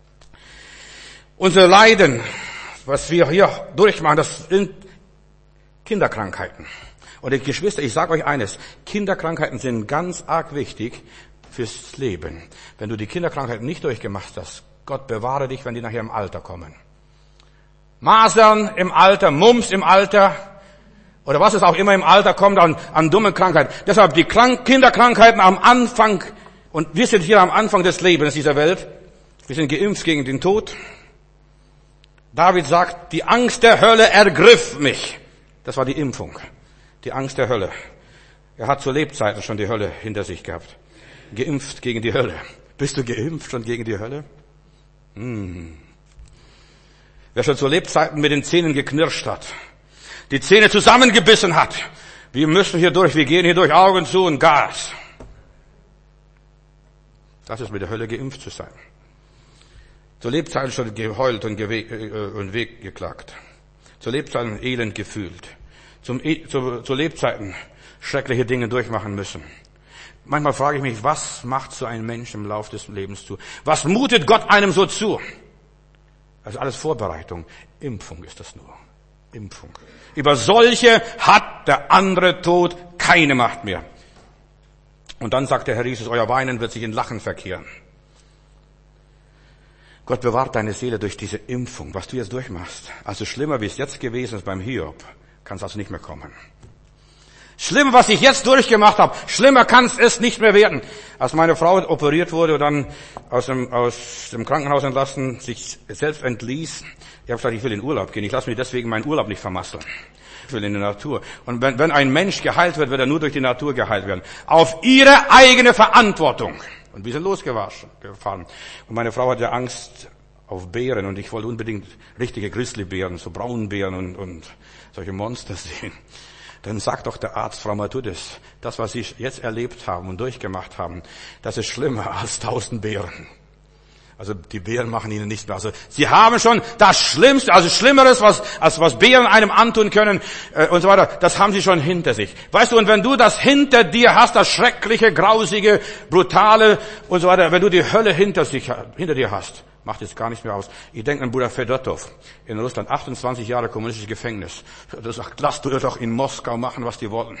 Unser Leiden, was wir hier durchmachen, das sind Kinderkrankheiten. Und Geschwister, ich sage euch eines, Kinderkrankheiten sind ganz arg wichtig fürs Leben. Wenn du die Kinderkrankheiten nicht durchgemacht hast, Gott bewahre dich, wenn die nachher im Alter kommen. Masern im Alter, Mumps im Alter, oder was es auch immer im Alter kommt an dummen Krankheiten. Deshalb die Kinderkrankheiten am Anfang, und wir sind hier am Anfang des Lebens dieser Welt, wir sind geimpft gegen den Tod. David sagt, die Angst der Hölle ergriff mich. Das war die Impfung. Die Angst der Hölle. Er hat zu Lebzeiten schon die Hölle hinter sich gehabt. Geimpft gegen die Hölle. Bist du geimpft schon gegen die Hölle? Wer schon zu Lebzeiten mit den Zähnen geknirscht hat, die Zähne zusammengebissen hat, wir müssen hier durch, wir gehen hier durch, Augen zu und Gas. Das ist mit der Hölle geimpft zu sein. Zu Lebzeiten schon geheult und weggeklagt. Zu Lebzeiten elend gefühlt. Zu Lebzeiten schreckliche Dinge durchmachen müssen. Manchmal frage ich mich, was macht so ein Mensch im Lauf des Lebens zu? Was mutet Gott einem so zu? Also alles Vorbereitung. Impfung ist das nur. Impfung. Über solche hat der andere Tod keine Macht mehr. Und dann sagt der Herr Jesus, euer Weinen wird sich in Lachen verkehren. Gott bewahrt deine Seele durch diese Impfung, was du jetzt durchmachst. Also schlimmer, wie es jetzt gewesen ist beim Hiob, kann es also nicht mehr kommen. Schlimmer, was ich jetzt durchgemacht habe, schlimmer kann es nicht mehr werden. Als meine Frau operiert wurde und dann aus dem Krankenhaus entlassen, sich selbst entließ, ich habe gesagt, ich will in Urlaub gehen, ich lasse mich deswegen meinen Urlaub nicht vermasseln. Ich will in die Natur. Und wenn ein Mensch geheilt wird, wird er nur durch die Natur geheilt werden. Auf ihre eigene Verantwortung. Und wir sind losgefahren. Und meine Frau hatte Angst auf Bären und ich wollte unbedingt richtige Grizzlybären, so Braunbären und solche Monster sehen. Dann sagt doch der Arzt, Frau Matudis, das, was Sie jetzt erlebt haben und durchgemacht haben, das ist schlimmer als 1000 Bären. Also die Bären machen Ihnen nichts mehr. Also Sie haben schon das Schlimmste, also Schlimmeres, was Bären einem antun können und so weiter, das haben Sie schon hinter sich. Weißt du, und wenn du das hinter dir hast, das Schreckliche, Grausige, Brutale und so weiter, wenn du die Hölle hinter dir hast, macht es gar nicht mehr aus. Ich denke an Bruder Fedotov in Russland, 28 Jahre kommunistisches Gefängnis. Er sagt, lass du doch in Moskau machen, was die wollen.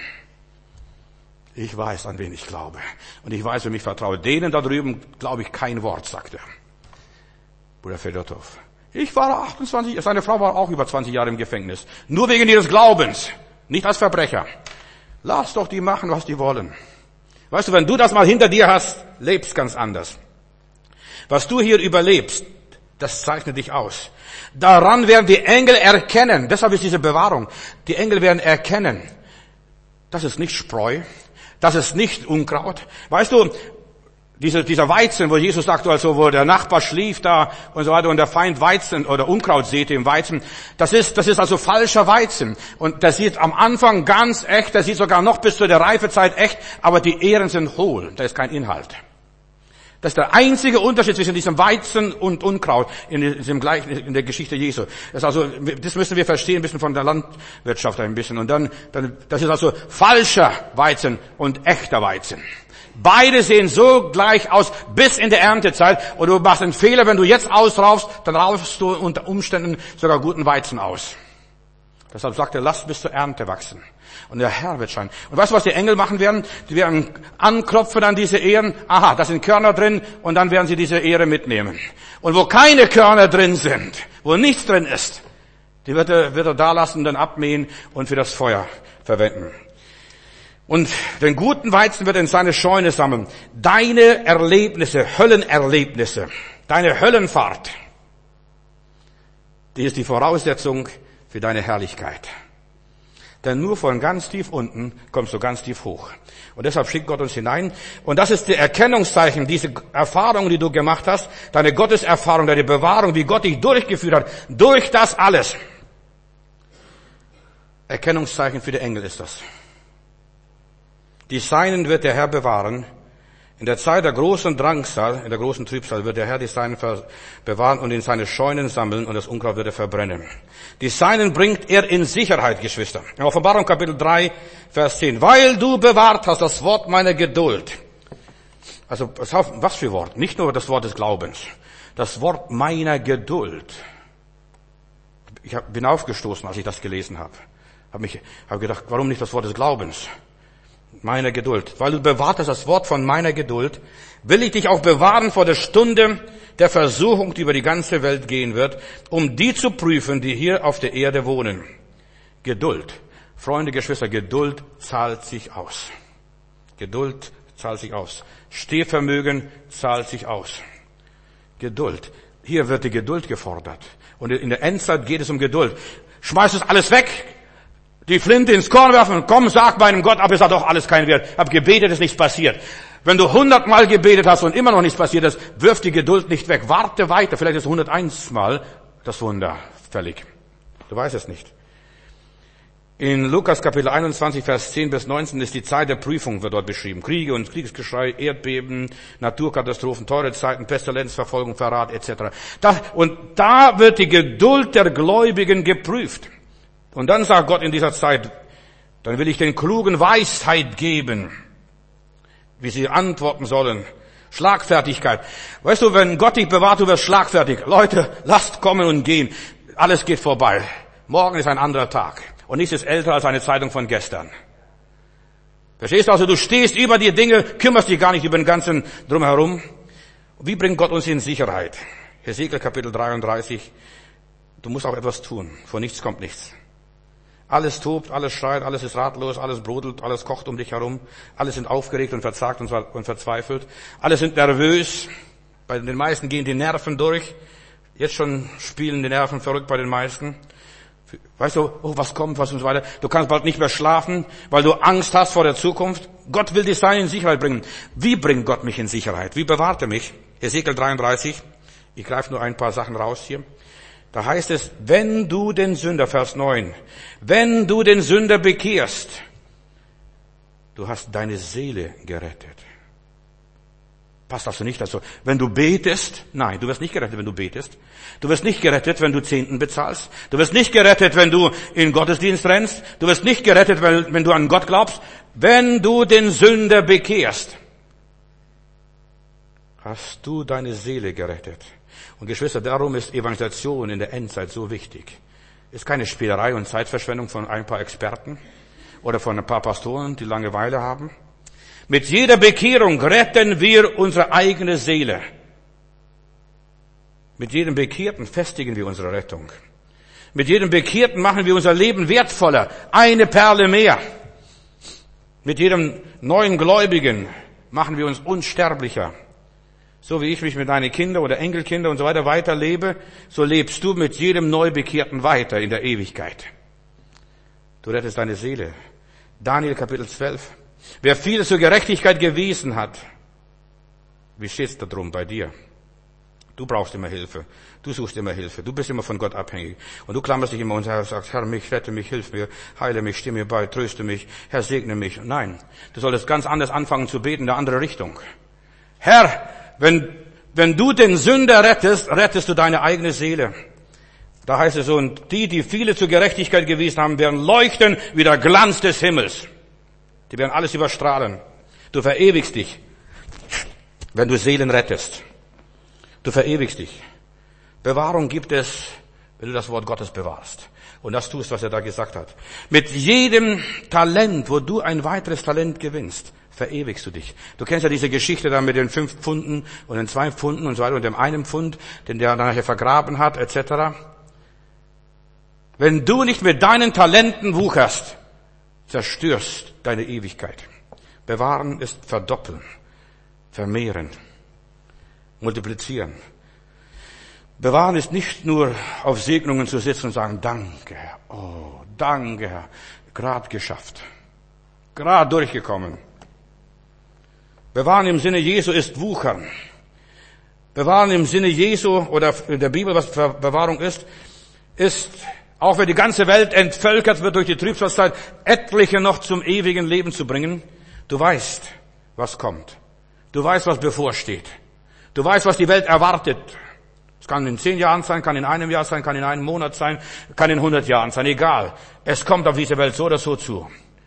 Ich weiß, an wen ich glaube. Und ich weiß, wem ich vertraue. Denen da drüben glaube ich kein Wort, sagt er. Bruder Fedotov. Ich war 28, seine Frau war auch über 20 Jahre im Gefängnis. Nur wegen ihres Glaubens. Nicht als Verbrecher. Lass doch die machen, was die wollen. Weißt du, wenn du das mal hinter dir hast, lebst ganz anders. Was du hier überlebst, das zeichnet dich aus. Daran werden die Engel erkennen. Deshalb ist diese Bewahrung. Die Engel werden erkennen. Das ist nicht Spreu. Das ist nicht Unkraut. Weißt du, dieser Weizen, wo Jesus sagt, also wo der Nachbar schlief da und so weiter und der Feind Weizen oder Unkraut säte im Weizen, das ist also falscher Weizen. Und der sieht am Anfang ganz echt, der sieht sogar noch bis zu der Reifezeit echt, aber die Ähren sind hohl, da ist kein Inhalt. Das ist der einzige Unterschied zwischen diesem Weizen und Unkraut in der Geschichte Jesu. Das müssen wir verstehen, ein bisschen von der Landwirtschaft ein bisschen. Und dann, das ist also falscher Weizen und echter Weizen. Beide sehen so gleich aus bis in der Erntezeit. Und du machst einen Fehler, wenn du jetzt ausraufst, dann raufst du unter Umständen sogar guten Weizen aus. Deshalb sagt er, lasst bis zur Ernte wachsen. Und der Herr wird scheinen. Und weißt du, was die Engel machen werden? Die werden anklopfen an diese Ähren. Aha, da sind Körner drin. Und dann werden sie diese Ähre mitnehmen. Und wo keine Körner drin sind, wo nichts drin ist, die wird er da lassen und dann abmähen und für das Feuer verwenden. Und den guten Weizen wird er in seine Scheune sammeln. Deine Erlebnisse, Höllenerlebnisse, deine Höllenfahrt, die ist die Voraussetzung für deine Herrlichkeit. Denn nur von ganz tief unten kommst du ganz tief hoch. Und deshalb schickt Gott uns hinein. Und das ist der Erkennungszeichen, diese Erfahrung, die du gemacht hast, deine Gotteserfahrung, deine Bewahrung, wie Gott dich durchgeführt hat, durch das alles. Erkennungszeichen für die Engel ist das. Die Seinen wird der Herr bewahren. In der Zeit der großen Drangsal, in der großen Trübsal, wird der Herr die Seinen bewahren und in seine Scheunen sammeln und das Unkraut wird er verbrennen. Die Seinen bringt er in Sicherheit, Geschwister. In Offenbarung Kapitel 3, Vers 10. Weil du bewahrt hast das Wort meiner Geduld. Also, was für Wort? Nicht nur das Wort des Glaubens. Das Wort meiner Geduld. Ich bin aufgestoßen, als ich das gelesen habe. Habe gedacht, warum nicht das Wort des Glaubens? Meiner Geduld. Weil du bewahrt hast das Wort von meiner Geduld, will ich dich auch bewahren vor der Stunde der Versuchung, die über die ganze Welt gehen wird, um die zu prüfen, die hier auf der Erde wohnen. Geduld. Freunde, Geschwister, Geduld zahlt sich aus. Geduld zahlt sich aus. Stehvermögen zahlt sich aus. Geduld. Hier wird die Geduld gefordert. Und in der Endzeit geht es um Geduld. Schmeiß es alles weg. Die Flinte ins Korn werfen, komm, sag meinem Gott, aber es hat doch alles keinen Wert. Hab gebetet, ist nichts passiert. Wenn du 100-mal gebetet hast und immer noch nichts passiert ist, wirf die Geduld nicht weg. Warte weiter, vielleicht ist 101-mal das Wunder fällig. Du weißt es nicht. In Lukas Kapitel 21, Vers 10 bis 19 ist die Zeit der Prüfung, wird dort beschrieben. Kriege und Kriegsgeschrei, Erdbeben, Naturkatastrophen, teure Zeiten, Pestilenz, Verfolgung, Verrat etc. Und da wird die Geduld der Gläubigen geprüft. Und dann sagt Gott in dieser Zeit, dann will ich den Klugen Weisheit geben, wie sie antworten sollen. Schlagfertigkeit. Weißt du, wenn Gott dich bewahrt, du wirst schlagfertig. Leute, lasst kommen und gehen. Alles geht vorbei. Morgen ist ein anderer Tag. Und nichts ist älter als eine Zeitung von gestern. Verstehst du? Also du stehst über die Dinge, kümmerst dich gar nicht über den ganzen Drumherum. Wie bringt Gott uns in Sicherheit? Hesekiel Kapitel 33. Du musst auch etwas tun. Vor nichts kommt nichts. Alles tobt, alles schreit, alles ist ratlos, alles brodelt, alles kocht um dich herum. Alle sind aufgeregt und verzagt und verzweifelt. Alle sind nervös. Bei den meisten gehen die Nerven durch. Jetzt schon spielen die Nerven verrückt bei den meisten. Weißt du, oh, was kommt, was und so weiter. Du kannst bald nicht mehr schlafen, weil du Angst hast vor der Zukunft. Gott will dich in Sicherheit bringen. Wie bringt Gott mich in Sicherheit? Wie bewahrt er mich? Hesekiel 33. Ich greife nur ein paar Sachen raus hier. Da heißt es, wenn du den Sünder, Vers 9, wenn du den Sünder bekehrst, du hast deine Seele gerettet. Passt also nicht dazu. Wenn du betest, nein, du wirst nicht gerettet, wenn du betest. Du wirst nicht gerettet, wenn du Zehnten bezahlst. Du wirst nicht gerettet, wenn du in Gottesdienst rennst. Du wirst nicht gerettet, wenn du an Gott glaubst. Wenn du den Sünder bekehrst, hast du deine Seele gerettet. Und Geschwister, darum ist Evangelisation in der Endzeit so wichtig. Ist keine Spielerei und Zeitverschwendung von ein paar Experten oder von ein paar Pastoren, die Langeweile haben. Mit jeder Bekehrung retten wir unsere eigene Seele. Mit jedem Bekehrten festigen wir unsere Rettung. Mit jedem Bekehrten machen wir unser Leben wertvoller. Eine Perle mehr. Mit jedem neuen Gläubigen machen wir uns unsterblicher. So wie ich mich mit deinen Kindern oder Enkelkinder und so weiter weiterlebe, so lebst du mit jedem Neubekehrten weiter in der Ewigkeit. Du rettest deine Seele. Daniel Kapitel 12. Wer viel zur Gerechtigkeit gewiesen hat, wie steht's da drum bei dir? Du brauchst immer Hilfe. Du suchst immer Hilfe. Du bist immer von Gott abhängig. Und du klammerst dich immer und sagst, Herr, mich rette mich, hilf mir, heile mich, steh mir bei, tröste mich, Herr, segne mich. Nein, du solltest ganz anders anfangen zu beten in eine andere Richtung. Herr, wenn du den Sünder rettest, rettest du deine eigene Seele. Da heißt es so, und die viele zur Gerechtigkeit gewiesen haben, werden leuchten wie der Glanz des Himmels. Die werden alles überstrahlen. Du verewigst dich, wenn du Seelen rettest. Du verewigst dich. Bewahrung gibt es, wenn du das Wort Gottes bewahrst. und das tust, was er da gesagt hat. Mit jedem Talent, wo du ein weiteres Talent gewinnst, verewigst du dich. Du kennst ja diese Geschichte da mit den 5 Pfunden und den 2 Pfunden und so weiter und dem einen Pfund, den der nachher vergraben hat, etc. Wenn du nicht mit deinen Talenten wucherst, zerstörst deine Ewigkeit. Bewahren ist verdoppeln, vermehren, multiplizieren. Bewahren ist nicht nur auf Segnungen zu sitzen und sagen, danke Herr, oh, danke Herr, gerade geschafft, gerade durchgekommen. Bewahren im Sinne Jesu ist wuchern. Bewahren im Sinne Jesu oder in der Bibel, was Bewahrung ist, auch wenn die ganze Welt entvölkert wird durch die Trübsalzeit, etliche noch zum ewigen Leben zu bringen. Du weißt, was kommt. Du weißt, was bevorsteht. Du weißt, was die Welt erwartet. Es kann in 10 Jahren sein, kann in einem Jahr sein, kann in einem Monat sein, kann in 100 Jahren sein, egal. Es kommt auf diese Welt so oder so zu.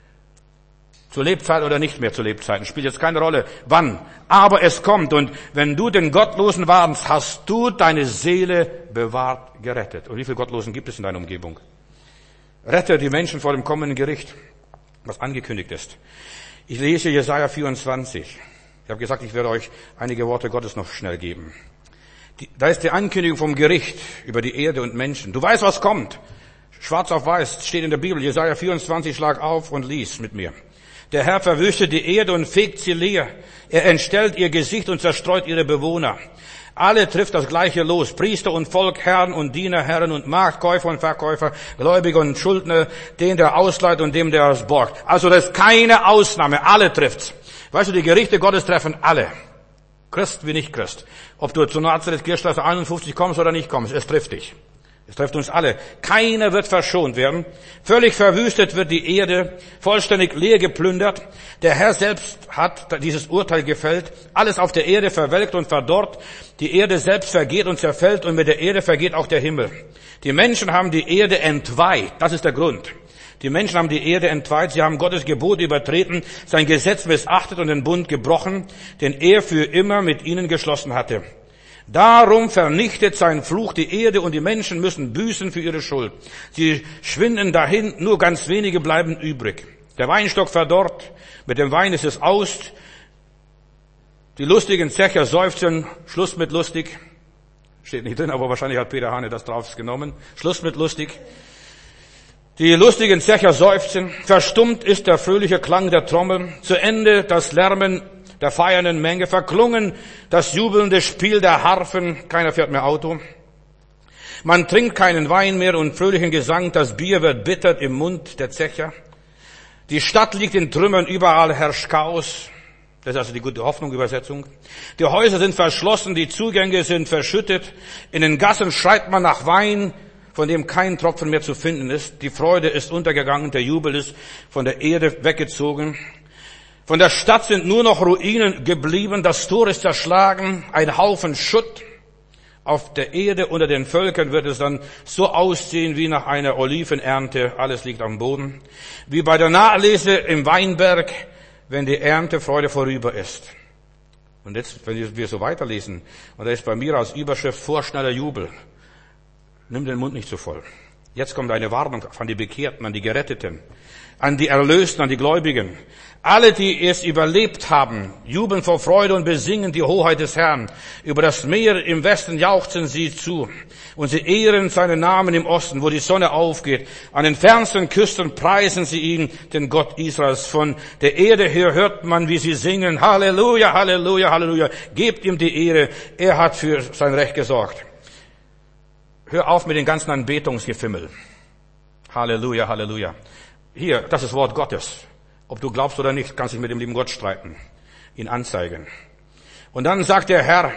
Zur Lebzeit oder nicht mehr zur Lebzeiten, spielt jetzt keine Rolle, wann. Aber es kommt, und wenn du den Gottlosen warnst, hast du deine Seele bewahrt, gerettet. Und wie viele Gottlosen gibt es in deiner Umgebung? Rette die Menschen vor dem kommenden Gericht, was angekündigt ist. Ich lese Jesaja 24. Ich habe gesagt, ich werde euch einige Worte Gottes noch schnell geben. Da ist die Ankündigung vom Gericht über die Erde und Menschen. Du weißt, was kommt. Schwarz auf weiß steht in der Bibel. Jesaja 24, schlag auf und lies mit mir. Der Herr verwüstet die Erde und fegt sie leer. Er entstellt ihr Gesicht und zerstreut ihre Bewohner. Alle trifft das gleiche Los. Priester und Volk, Herren und Diener, Herren und Magd, Käufer und Verkäufer, Gläubiger und Schuldner, den der ausleiht und dem der es borgt. Also das ist keine Ausnahme. Alle trifft's. Weißt du, die Gerichte Gottes treffen alle. Christ wie nicht Christ. Ob du zu Nazareth Kirchstraße 51 kommst oder nicht kommst, es trifft dich. Es trifft uns alle. Keiner wird verschont werden. Völlig verwüstet wird die Erde, vollständig leer geplündert. Der Herr selbst hat dieses Urteil gefällt. Alles auf der Erde verwelkt und verdorrt. Die Erde selbst vergeht und zerfällt, und mit der Erde vergeht auch der Himmel. Die Menschen haben die Erde entweiht. Das ist der Grund. Die Menschen haben die Erde entweiht. Sie haben Gottes Gebote übertreten, sein Gesetz missachtet und den Bund gebrochen, den er für immer mit ihnen geschlossen hatte. Darum vernichtet sein Fluch die Erde, und die Menschen müssen büßen für ihre Schuld. Sie schwinden dahin, nur ganz wenige bleiben übrig. Der Weinstock verdorrt, mit dem Wein ist es aus. Die lustigen Zecher seufzen, Schluss mit lustig. Steht nicht drin, aber wahrscheinlich hat Peter Hane das drauf genommen. Schluss mit lustig. Die lustigen Zecher seufzen, verstummt ist der fröhliche Klang der Trommel, zu Ende das Lärmen der feiernden Menge, verklungen das jubelnde Spiel der Harfen, keiner fährt mehr Auto. Man trinkt keinen Wein mehr und fröhlichen Gesang, das Bier wird bitter im Mund der Zecher. Die Stadt liegt in Trümmern, überall herrscht Chaos. Das ist also die gute Hoffnung-Übersetzung. Die Häuser sind verschlossen, die Zugänge sind verschüttet. In den Gassen schreit man nach Wein, von dem kein Tropfen mehr zu finden ist. Die Freude ist untergegangen, der Jubel ist von der Erde weggezogen. Von der Stadt sind nur noch Ruinen geblieben, das Tor ist zerschlagen, ein Haufen Schutt. Auf der Erde unter den Völkern wird es dann so aussehen wie nach einer Olivenernte, alles liegt am Boden. Wie bei der Nachlese im Weinberg, wenn die Erntefreude vorüber ist. Und jetzt, wenn wir so weiterlesen, und da ist bei mir als Überschrift vorschneller Jubel. Nimm den Mund nicht so voll. Jetzt kommt eine Warnung an die Bekehrten, an die Geretteten, an die Erlösten, an die Gläubigen. Alle, die es überlebt haben, jubeln vor Freude und besingen die Hoheit des Herrn. Über das Meer im Westen jauchzen sie zu. Und sie ehren seinen Namen im Osten, wo die Sonne aufgeht. An den fernsten Küsten preisen sie ihn, den Gott Israels. Von der Erde her hört man, wie sie singen. Halleluja, Halleluja, Halleluja. Gebt ihm die Ehre. Er hat für sein Recht gesorgt. Hör auf mit den ganzen Anbetungsgefimmel. Halleluja, Halleluja. Hier, das ist Wort Gottes. Ob du glaubst oder nicht, kannst dich mit dem lieben Gott streiten, ihn anzeigen. Und dann sagt der Herr,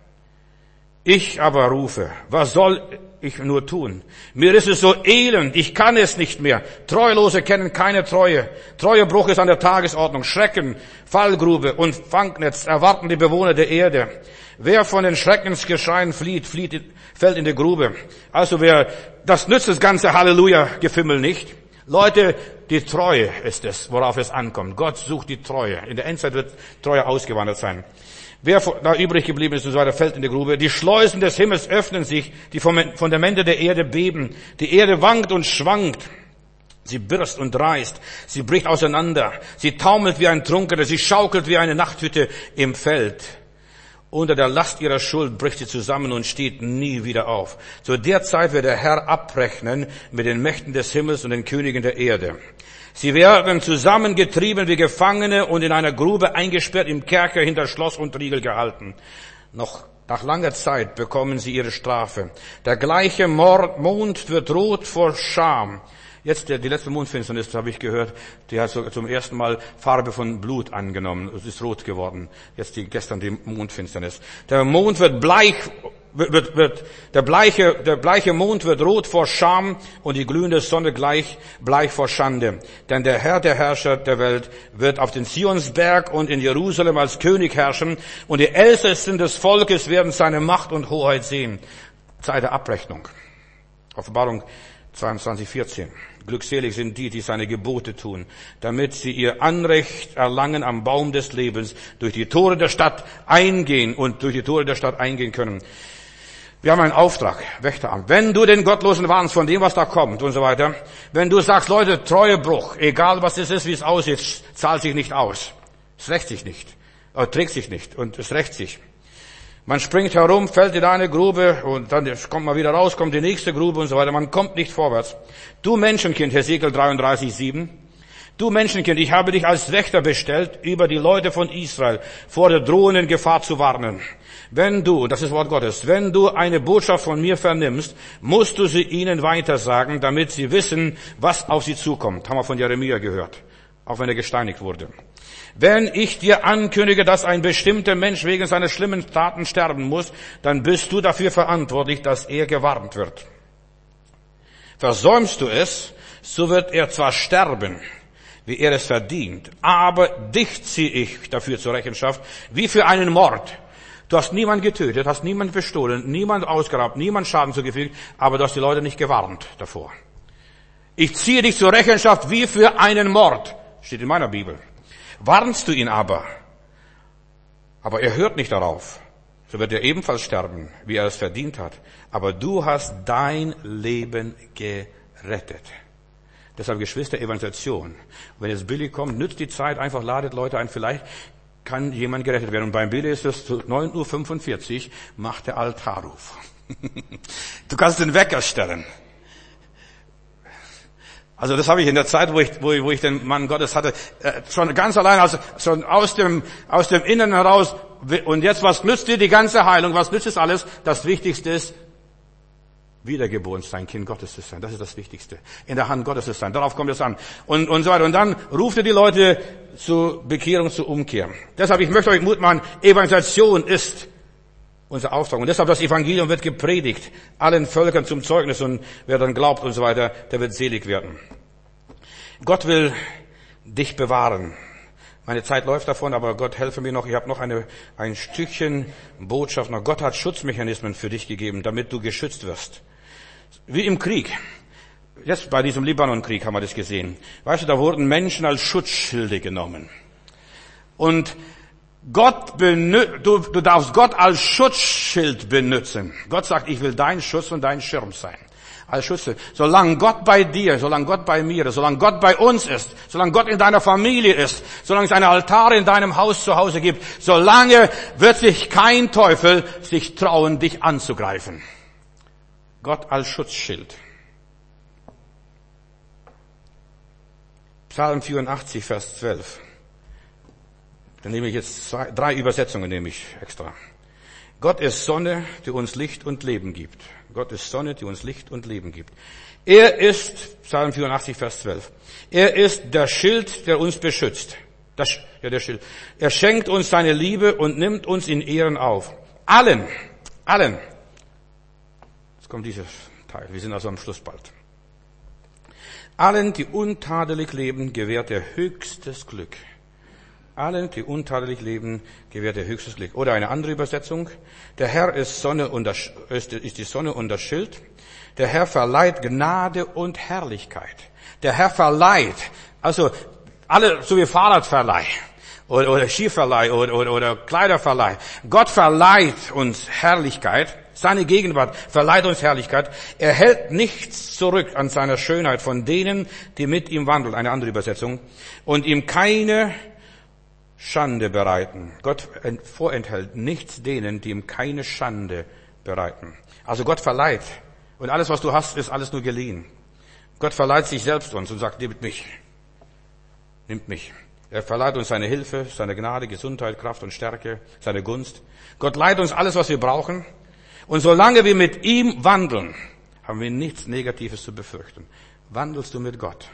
ich aber rufe, was soll ich nur tun? Mir ist es so elend, ich kann es nicht mehr. Treulose kennen keine Treue. Treuebruch ist an der Tagesordnung. Schrecken, Fallgrube und Fangnetz erwarten die Bewohner der Erde. Wer von den Schreckensgeschreien flieht, fällt in die Grube. Also das nützt das ganze Halleluja-Gefimmel nicht. Leute, die Treue ist es, worauf es ankommt. Gott sucht die Treue. In der Endzeit wird Treue ausgewandert sein. Wer da übrig geblieben ist und so weiter, fällt in die Grube. Die Schleusen des Himmels öffnen sich, die Fundamente der Erde beben. Die Erde wankt und schwankt. Sie birst und reißt. Sie bricht auseinander. Sie taumelt wie ein Trunkener. Sie schaukelt wie eine Nachthütte im Feld. Unter der Last ihrer Schuld bricht sie zusammen und steht nie wieder auf. Zu der Zeit wird der Herr abrechnen mit den Mächten des Himmels und den Königen der Erde. Sie werden zusammengetrieben wie Gefangene und in einer Grube eingesperrt, im Kerker hinter Schloss und Riegel gehalten. Noch nach langer Zeit bekommen sie ihre Strafe. Der gleiche Mond wird rot vor Scham. Jetzt die letzte Mondfinsternis, habe ich gehört, die hat so zum ersten Mal Farbe von Blut angenommen. Es ist rot geworden. Gestern die Mondfinsternis. Der Mond wird bleich, der bleiche Mond wird rot vor Scham und die glühende Sonne bleich vor Schande. Denn der Herr, der Herrscher der Welt, wird auf den Zionsberg und in Jerusalem als König herrschen und die Ältesten des Volkes werden seine Macht und Hoheit sehen. Zeit der Abrechnung. Offenbarung 22,14. Glückselig sind die, die seine Gebote tun, damit sie ihr Anrecht erlangen am Baum des Lebens, durch die Tore der Stadt eingehen können. Wir haben einen Auftrag, Wächteramt. Wenn du den Gottlosen warnst von dem, was da kommt und so weiter, wenn du sagst, Leute, Treuebruch, egal was es ist, wie es aussieht, zahlt sich nicht aus. Es rächt sich nicht, trägt sich nicht und es rächt sich. Man springt herum, fällt in eine Grube und dann kommt man wieder raus, kommt die nächste Grube und so weiter. Man kommt nicht vorwärts. Du Menschenkind, Hesekiel 33,7. Du Menschenkind, ich habe dich als Wächter bestellt, über die Leute von Israel vor der drohenden Gefahr zu warnen. Wenn du, das ist Wort Gottes, wenn du eine Botschaft von mir vernimmst, musst du sie ihnen weitersagen, damit sie wissen, was auf sie zukommt. Haben wir von Jeremia gehört, auch wenn er gesteinigt wurde. Wenn ich dir ankündige, dass ein bestimmter Mensch wegen seiner schlimmen Taten sterben muss, dann bist du dafür verantwortlich, dass er gewarnt wird. Versäumst du es, so wird er zwar sterben, wie er es verdient, aber dich ziehe ich dafür zur Rechenschaft, wie für einen Mord. Du hast niemanden getötet, hast niemanden bestohlen, niemanden ausgeraubt, niemanden Schaden zugefügt, aber du hast die Leute nicht gewarnt davor. Ich ziehe dich zur Rechenschaft wie für einen Mord, steht in meiner Bibel. Warnst du ihn aber er hört nicht darauf, so wird er ebenfalls sterben, wie er es verdient hat. Aber du hast dein Leben gerettet. Deshalb, Geschwister, Evangelisation. Wenn es billig kommt, nützt die Zeit, einfach ladet Leute ein, vielleicht kann jemand gerettet werden. Und beim Billy ist es 9:45 Uhr, macht der Altarruf. Du kannst den Wecker stellen. Also das habe ich in der Zeit, wo ich den Mann Gottes hatte, schon ganz allein, also schon aus dem Inneren heraus. Und jetzt, was nützt dir die ganze Heilung? Was nützt es alles? Das Wichtigste ist, wiedergeboren sein, Kind Gottes zu sein. Das ist das Wichtigste. In der Hand Gottes zu sein. Darauf kommt es an. Und so weiter. Und dann ruft er die Leute zur Bekehrung, zur Umkehr. Deshalb, ich möchte euch Mut machen, Evangelisation ist unser Auftrag. Und deshalb, das Evangelium wird gepredigt, allen Völkern zum Zeugnis, und wer dann glaubt und so weiter, der wird selig werden. Gott will dich bewahren. Meine Zeit läuft davon, aber Gott helfe mir noch. Ich habe noch ein Stückchen Botschaft noch. Gott hat Schutzmechanismen für dich gegeben, damit du geschützt wirst. Wie im Krieg. Jetzt bei diesem Libanon-Krieg haben wir das gesehen. Weißt du, da wurden Menschen als Schutzschilde genommen. Und du darfst Gott als Schutzschild benutzen. Gott sagt, ich will dein Schutz und dein Schirm sein. Als Schutze. Solange Gott bei dir, solange Gott bei mir ist, solange Gott bei uns ist, solange Gott in deiner Familie ist, solange es eine Altare in deinem Haus zu Hause gibt, solange wird sich kein Teufel sich trauen, dich anzugreifen. Gott als Schutzschild. Psalm 84, Vers 12. Dann nehme ich jetzt 3 Übersetzungen nehme ich extra. Gott ist Sonne, die uns Licht und Leben gibt. Gott ist Sonne, die uns Licht und Leben gibt. Er ist, Psalm 84, Vers 12. Er ist der Schild, der uns beschützt. Der Schild. Er schenkt uns seine Liebe und nimmt uns in Ehren auf. Allen. Jetzt kommt dieser Teil. Wir sind also am Schluss bald. Allen, die untadelig leben, gewährt er höchstes Glück. Allen, die untadelig leben, gewährt er höchstes Glück. Oder eine andere Übersetzung. Der Herr ist ist die Sonne und das Schild. Der Herr verleiht Gnade und Herrlichkeit. Der Herr verleiht, also alle, so wie Fahrradverleih. oder Skiverleih oder Kleiderverleih. Gott verleiht uns Herrlichkeit. Seine Gegenwart verleiht uns Herrlichkeit. Er hält nichts zurück an seiner Schönheit von denen, die mit ihm wandeln. Eine andere Übersetzung. Und ihm keine Schande bereiten. Gott vorenthält nichts denen, die ihm keine Schande bereiten. Also Gott verleiht. Und alles, was du hast, ist alles nur geliehen. Gott verleiht sich selbst uns und sagt, nimmt mich. Nimmt mich. Er verleiht uns seine Hilfe, seine Gnade, Gesundheit, Kraft und Stärke, seine Gunst. Gott leiht uns alles, was wir brauchen. Und solange wir mit ihm wandeln, haben wir nichts Negatives zu befürchten. Wandelst du mit Gott?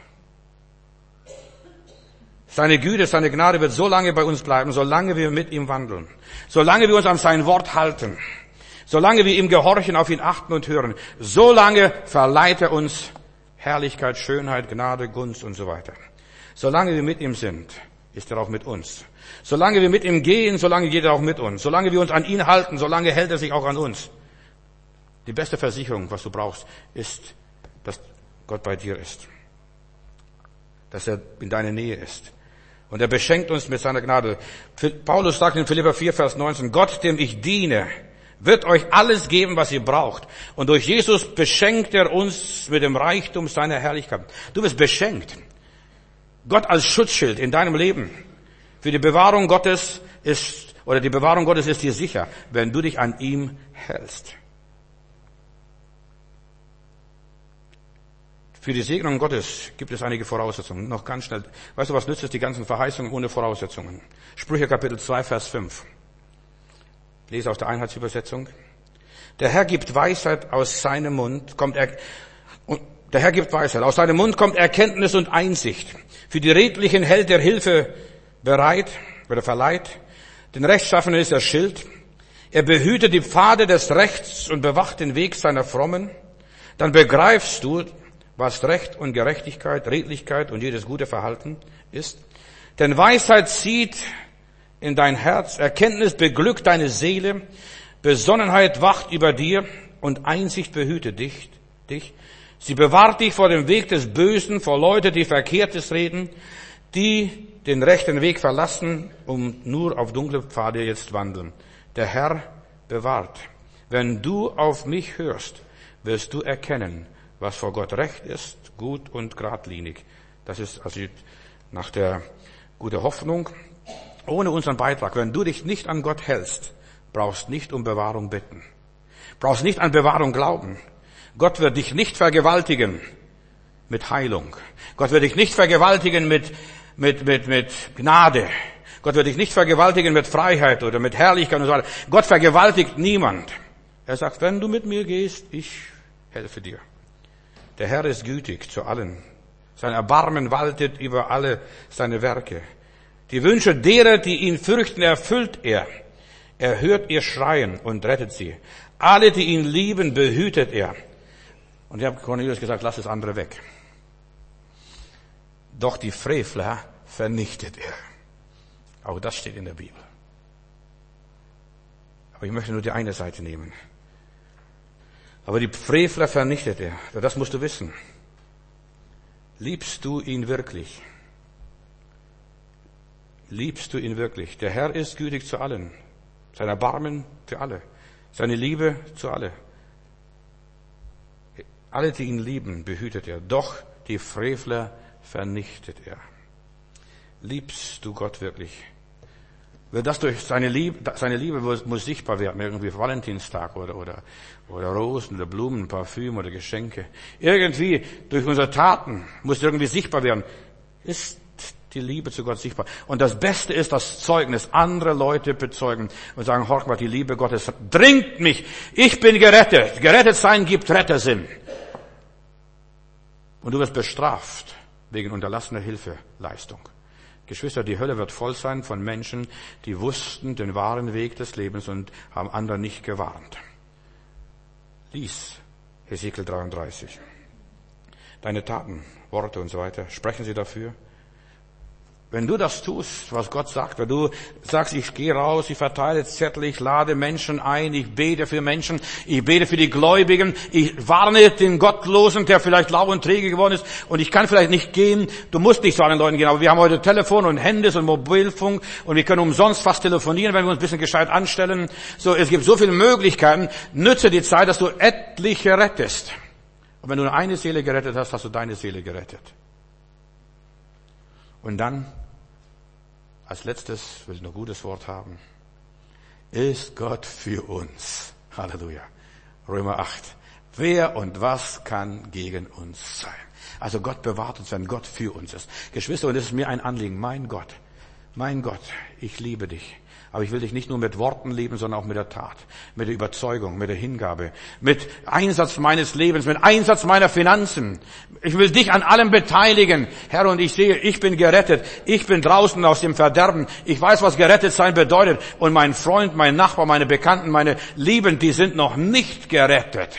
Seine Güte, seine Gnade wird so lange bei uns bleiben, solange wir mit ihm wandeln. Solange wir uns an sein Wort halten. Solange wir ihm gehorchen, auf ihn achten und hören. Solange verleiht er uns Herrlichkeit, Schönheit, Gnade, Gunst und so weiter. Solange wir mit ihm sind, ist er auch mit uns. Solange wir mit ihm gehen, solange geht er auch mit uns. Solange wir uns an ihn halten, solange hält er sich auch an uns. Die beste Versicherung, was du brauchst, ist, dass Gott bei dir ist. Dass er in deiner Nähe ist. Und er beschenkt uns mit seiner Gnade. Paulus sagt in Philipper 4, Vers 19, Gott, dem ich diene, wird euch alles geben, was ihr braucht. Und durch Jesus beschenkt er uns mit dem Reichtum seiner Herrlichkeit. Du bist beschenkt. Gott als Schutzschild in deinem Leben. Für die Bewahrung Gottes die Bewahrung Gottes ist dir sicher, wenn du dich an ihm hältst. Für die Segnung Gottes gibt es einige Voraussetzungen. Noch ganz schnell. Weißt du, was nützt es, die ganzen Verheißungen ohne Voraussetzungen? Sprüche Kapitel 2, Vers 5. Ich lese aus der Einheitsübersetzung. Der Herr gibt Weisheit aus seinem Mund, aus seinem Mund kommt Erkenntnis und Einsicht. Für die Redlichen hält er Hilfe bereit, oder verleiht. Den Rechtschaffenen ist er Schild. Er behütet die Pfade des Rechts und bewacht den Weg seiner Frommen. Dann begreifst du, was Recht und Gerechtigkeit, Redlichkeit und jedes gute Verhalten ist. Denn Weisheit zieht in dein Herz, Erkenntnis beglückt deine Seele, Besonnenheit wacht über dir und Einsicht behütet dich. Sie bewahrt dich vor dem Weg des Bösen, vor Leuten, die Verkehrtes reden, die den rechten Weg verlassen, um nur auf dunkle Pfade jetzt wandeln. Der Herr bewahrt. Wenn du auf mich hörst, wirst du erkennen, was vor Gott recht ist, gut und geradlinig. Das ist also nach der gute Hoffnung. Ohne unseren Beitrag, wenn du dich nicht an Gott hältst, brauchst nicht um Bewahrung bitten. Brauchst nicht an Bewahrung glauben. Gott wird dich nicht vergewaltigen mit Heilung. Gott wird dich nicht vergewaltigen mit Gnade. Gott wird dich nicht vergewaltigen mit Freiheit oder mit Herrlichkeit und so weiter. Gott vergewaltigt niemand. Er sagt, wenn du mit mir gehst, ich helfe dir. Der Herr ist gütig zu allen. Sein Erbarmen waltet über alle seine Werke. Die Wünsche derer, die ihn fürchten, erfüllt er. Er hört ihr Schreien und rettet sie. Alle, die ihn lieben, behütet er. Und ich habe Cornelius gesagt, lass das andere weg. Doch die Frevler vernichtet er. Auch das steht in der Bibel. Aber ich möchte nur die eine Seite nehmen. Aber die Frevler vernichtet er. Das musst du wissen. Liebst du ihn wirklich? Liebst du ihn wirklich? Der Herr ist gütig zu allen. Sein Erbarmen für alle. Seine Liebe zu alle. Alle, die ihn lieben, behütet er. Doch die Frevler vernichtet er. Liebst du Gott wirklich? Wird das durch seine Liebe muss sichtbar werden, irgendwie Valentinstag oder Rosen oder Blumen, Parfüm oder Geschenke. Irgendwie durch unsere Taten muss irgendwie sichtbar werden. Ist die Liebe zu Gott sichtbar. Und das Beste ist das Zeugnis. Andere Leute bezeugen und sagen, horch mal, die Liebe Gottes dringt mich. Ich bin gerettet. Gerettet sein gibt Rettersinn. Und du wirst bestraft wegen unterlassener Hilfeleistung. Geschwister, die Hölle wird voll sein von Menschen, die wussten den wahren Weg des Lebens und haben andere nicht gewarnt. Lies Hesekiel 33. Deine Taten, Worte und so weiter, sprechen sie dafür? Wenn du das tust, was Gott sagt, wenn du sagst, ich gehe raus, ich verteile Zettel, ich lade Menschen ein, ich bete für Menschen, ich bete für die Gläubigen, ich warne den Gottlosen, der vielleicht lau und träge geworden ist und ich kann vielleicht nicht gehen, du musst nicht zu anderen Leuten gehen, aber wir haben heute Telefon und Handys und Mobilfunk und wir können umsonst fast telefonieren, wenn wir uns ein bisschen gescheit anstellen. So, es gibt so viele Möglichkeiten, nütze die Zeit, dass du etliche rettest. Und wenn du nur eine Seele gerettet hast, hast du deine Seele gerettet. Und dann, als letztes, will ich noch ein gutes Wort haben, ist Gott für uns. Halleluja. Römer 8. Wer und was kann gegen uns sein? Also Gott bewahrt uns, wenn Gott für uns ist. Geschwister, und es ist mir ein Anliegen, mein Gott, ich liebe dich. Aber ich will dich nicht nur mit Worten lieben, sondern auch mit der Tat, mit der Überzeugung, mit der Hingabe, mit Einsatz meines Lebens, mit Einsatz meiner Finanzen. Ich will dich an allem beteiligen. Herr, und ich sehe, ich bin gerettet. Ich bin draußen aus dem Verderben. Ich weiß, was gerettet sein bedeutet. Und mein Freund, mein Nachbar, meine Bekannten, meine Lieben, die sind noch nicht gerettet.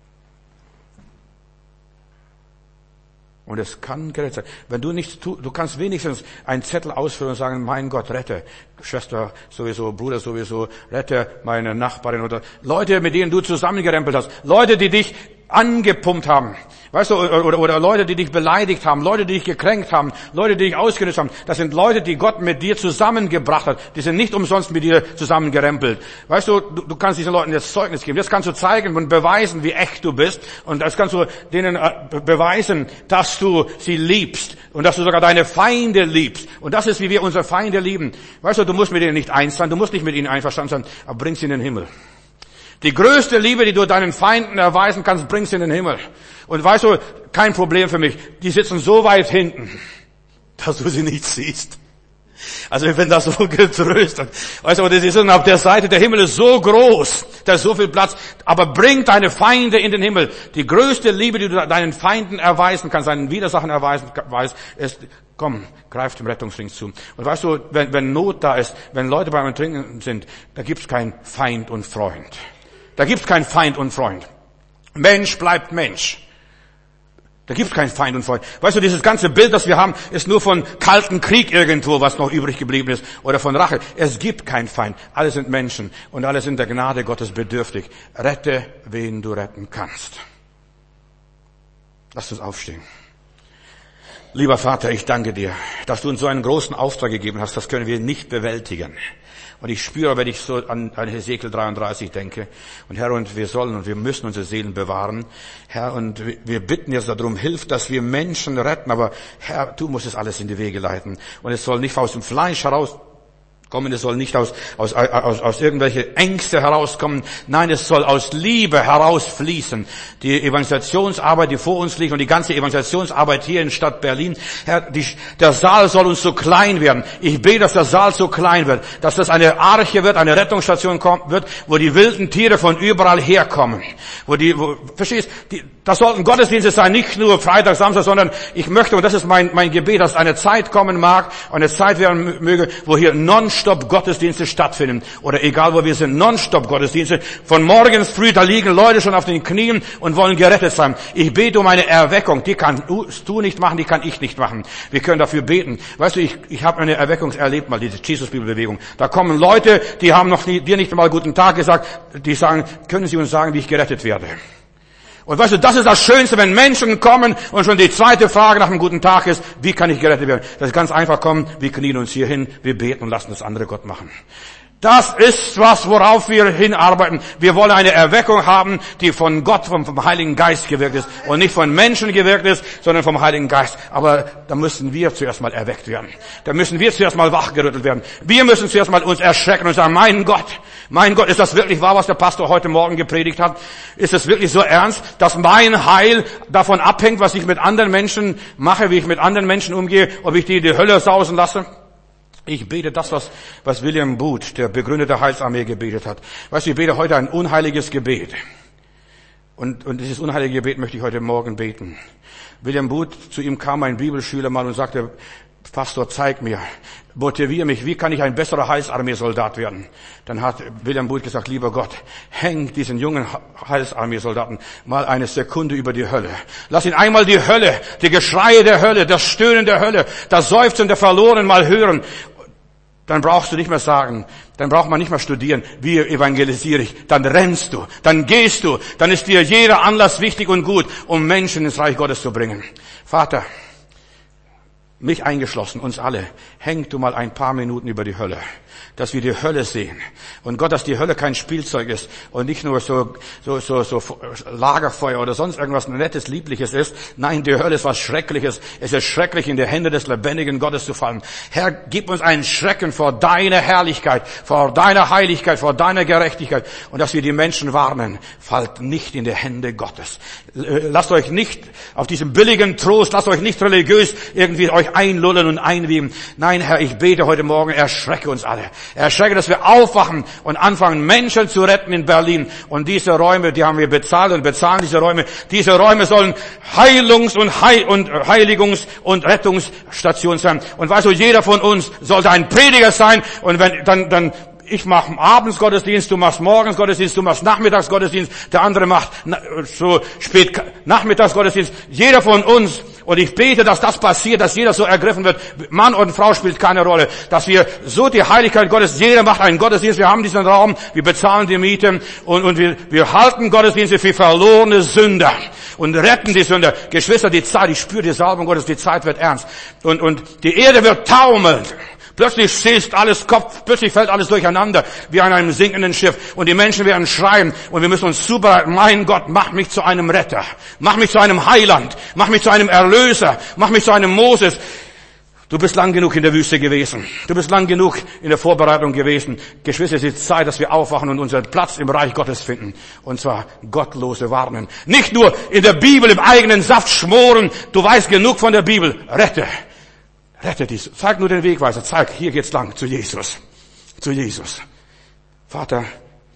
Und es kann gerettet sein. Wenn du nichts tust, du kannst wenigstens einen Zettel ausfüllen und sagen, mein Gott, rette Schwester sowieso, Bruder sowieso, rette meine Nachbarin oder Leute, mit denen du zusammengerempelt hast. Leute, die dich angepumpt haben. Weißt du, oder Leute, die dich beleidigt haben, Leute, die dich gekränkt haben, Leute, die dich ausgenutzt haben. Das sind Leute, die Gott mit dir zusammengebracht hat. Die sind nicht umsonst mit dir zusammengerempelt. Weißt du, du kannst diesen Leuten jetzt Zeugnis geben. Das kannst du zeigen und beweisen, wie echt du bist. Und das kannst du denen beweisen, dass du sie liebst. Und dass du sogar deine Feinde liebst. Und das ist, wie wir unsere Feinde lieben. Weißt du, du musst mit ihnen nicht eins sein, du musst nicht mit ihnen einverstanden sein, aber bring sie in den Himmel. Die größte Liebe, die du deinen Feinden erweisen kannst, bring sie in den Himmel. Und weißt du, kein Problem für mich. Die sitzen so weit hinten, dass du sie nicht siehst. Also ich bin da so getröstet. Weißt du, die sind auf der Seite, der Himmel ist so groß, da ist so viel Platz. Aber bring deine Feinde in den Himmel. Die größte Liebe, die du deinen Feinden erweisen kannst, deinen Widersachen erweisen kannst, ist, komm, greif dem Rettungsring zu. Und weißt du, wenn Not da ist, wenn Leute beim Ertrinken sind, da gibt's kein Feind und Freund. Da gibt's kein Feind und Freund. Mensch bleibt Mensch. Da gibt's kein Feind und Freund. Weißt du, dieses ganze Bild, das wir haben, ist nur von kalten Krieg irgendwo, was noch übrig geblieben ist, oder von Rache. Es gibt keinen Feind. Alle sind Menschen und alle sind der Gnade Gottes bedürftig. Rette, wen du retten kannst. Lass uns aufstehen. Lieber Vater, ich danke dir, dass du uns so einen großen Auftrag gegeben hast. Das können wir nicht bewältigen. Und ich spüre, wenn ich so an Hesekiel 33 denke, und Herr, und wir sollen und wir müssen unsere Seelen bewahren, Herr, und wir bitten jetzt darum, hilf, dass wir Menschen retten, aber Herr, du musst es alles in die Wege leiten. Und es soll nicht aus dem Fleisch herauskommen, es soll nicht aus irgendwelche Ängste herauskommen. Nein, es soll aus Liebe herausfließen. Die Evangelisationsarbeit, die vor uns liegt und die ganze Evangelisationsarbeit hier in Stadt Berlin. Herr, der Saal soll uns so klein werden. Ich bete, dass der Saal so klein wird, dass das eine Arche wird, eine Rettungsstation wird, wo die wilden Tiere von überall herkommen. Verstehst? Das sollten Gottesdienste sein, nicht nur Freitag, Samstag, sondern ich möchte, und das ist mein Gebet, dass eine Zeit kommen mag, eine Zeit werden möge, wo hier nonstop Gottesdienste stattfinden. Oder egal wo wir sind, nonstop Gottesdienste. Von morgens früh, da liegen Leute schon auf den Knien und wollen gerettet sein. Ich bete um eine Erweckung. Die kannst du nicht machen, die kann ich nicht machen. Wir können dafür beten. Weißt du, ich habe eine Erweckung erlebt, mal diese Jesus-Bibelbewegung. Da kommen Leute, die haben dir nicht einmal guten Tag gesagt, die sagen, können Sie uns sagen, wie ich gerettet werde? Und weißt du, das ist das Schönste, wenn Menschen kommen und schon die zweite Frage nach einem guten Tag ist, wie kann ich gerettet werden? Das ist ganz einfach, kommen, wir knien uns hier hin, wir beten und lassen das andere Gott machen. Das ist was, worauf wir hinarbeiten. Wir wollen eine Erweckung haben, die von Gott, vom Heiligen Geist gewirkt ist und nicht von Menschen gewirkt ist, sondern vom Heiligen Geist. Aber da müssen wir zuerst mal erweckt werden. Da müssen wir zuerst mal wachgerüttelt werden. Wir müssen zuerst mal uns erschrecken und sagen, mein Gott, ist das wirklich wahr, was der Pastor heute Morgen gepredigt hat? Ist es wirklich so ernst, dass mein Heil davon abhängt, was ich mit anderen Menschen mache, wie ich mit anderen Menschen umgehe, ob ich die in die Hölle sausen lasse? Ich bete das, was William Booth, der Begründer der Heilsarmee, gebetet hat. Weißt du, ich bete heute ein unheiliges Gebet. Und dieses unheilige Gebet möchte ich heute Morgen beten. William Booth, zu ihm kam ein Bibelschüler mal und sagte, Pastor, zeig mir, motiviere mich, wie kann ich ein besserer Heilsarmeesoldat werden? Dann hat William Booth gesagt, lieber Gott, häng diesen jungen Heilsarmeesoldaten mal eine Sekunde über die Hölle. Lass ihn einmal die Hölle, die Geschreie der Hölle, das Stöhnen der Hölle, das Seufzen der Verlorenen mal hören. Dann brauchst du nicht mehr sagen, dann braucht man nicht mehr studieren, wie evangelisiere ich. Dann rennst du, dann gehst du, dann ist dir jeder Anlass wichtig und gut, um Menschen ins Reich Gottes zu bringen. Vater, mich eingeschlossen, uns alle, häng du mal ein paar Minuten über die Hölle, dass wir die Hölle sehen. Und Gott, dass die Hölle kein Spielzeug ist und nicht nur so Lagerfeuer oder sonst irgendwas Nettes, Liebliches ist. Nein, die Hölle ist was Schreckliches. Es ist schrecklich, in die Hände des lebendigen Gottes zu fallen. Herr, gib uns einen Schrecken vor deiner Herrlichkeit, vor deiner Heiligkeit, vor deiner Gerechtigkeit und dass wir die Menschen warnen. Fallt nicht in die Hände Gottes. Lasst euch nicht auf diesem billigen Trost, lasst euch nicht religiös irgendwie euch einlullen und einweben. Nein, Herr, ich bete heute Morgen, erschrecke uns alle. Erschrecke, dass wir aufwachen und anfangen, Menschen zu retten in Berlin. Und diese Räume, die haben wir bezahlt und bezahlen diese Räume. Diese Räume sollen Heilungs- und Heiligungs- und Rettungsstationen sein. Und weißt du, jeder von uns sollte ein Prediger sein. Und wenn, dann ich mache abends Gottesdienst, du machst morgens Gottesdienst, du machst nachmittags Gottesdienst, der andere macht so spät nachmittags Gottesdienst. Jeder von uns, und ich bete, dass das passiert, dass jeder so ergriffen wird. Mann und Frau spielt keine Rolle. Dass wir so die Heiligkeit Gottes, jeder macht einen Gottesdienst, wir haben diesen Raum, wir bezahlen die Miete und wir halten Gottesdienste für verlorene Sünder und retten die Sünder. Geschwister, die Zeit, ich spüre die Salbung Gottes, die Zeit wird ernst. Und die Erde wird taumeln. Plötzlich schießt alles Kopf, plötzlich fällt alles durcheinander, wie an einem sinkenden Schiff. Und die Menschen werden schreien, und wir müssen uns zubereiten. Mein Gott, mach mich zu einem Retter. Mach mich zu einem Heiland. Mach mich zu einem Erlöser. Mach mich zu einem Moses. Du bist lang genug in der Wüste gewesen. Du bist lang genug in der Vorbereitung gewesen. Geschwister, es ist Zeit, dass wir aufwachen und unseren Platz im Reich Gottes finden. Und zwar gottlose warnen. Nicht nur in der Bibel im eigenen Saft schmoren. Du weißt genug von der Bibel. Rette. Rette dies. Zeig nur den Wegweiser. Zeig, hier geht's lang. Zu Jesus. Zu Jesus. Vater,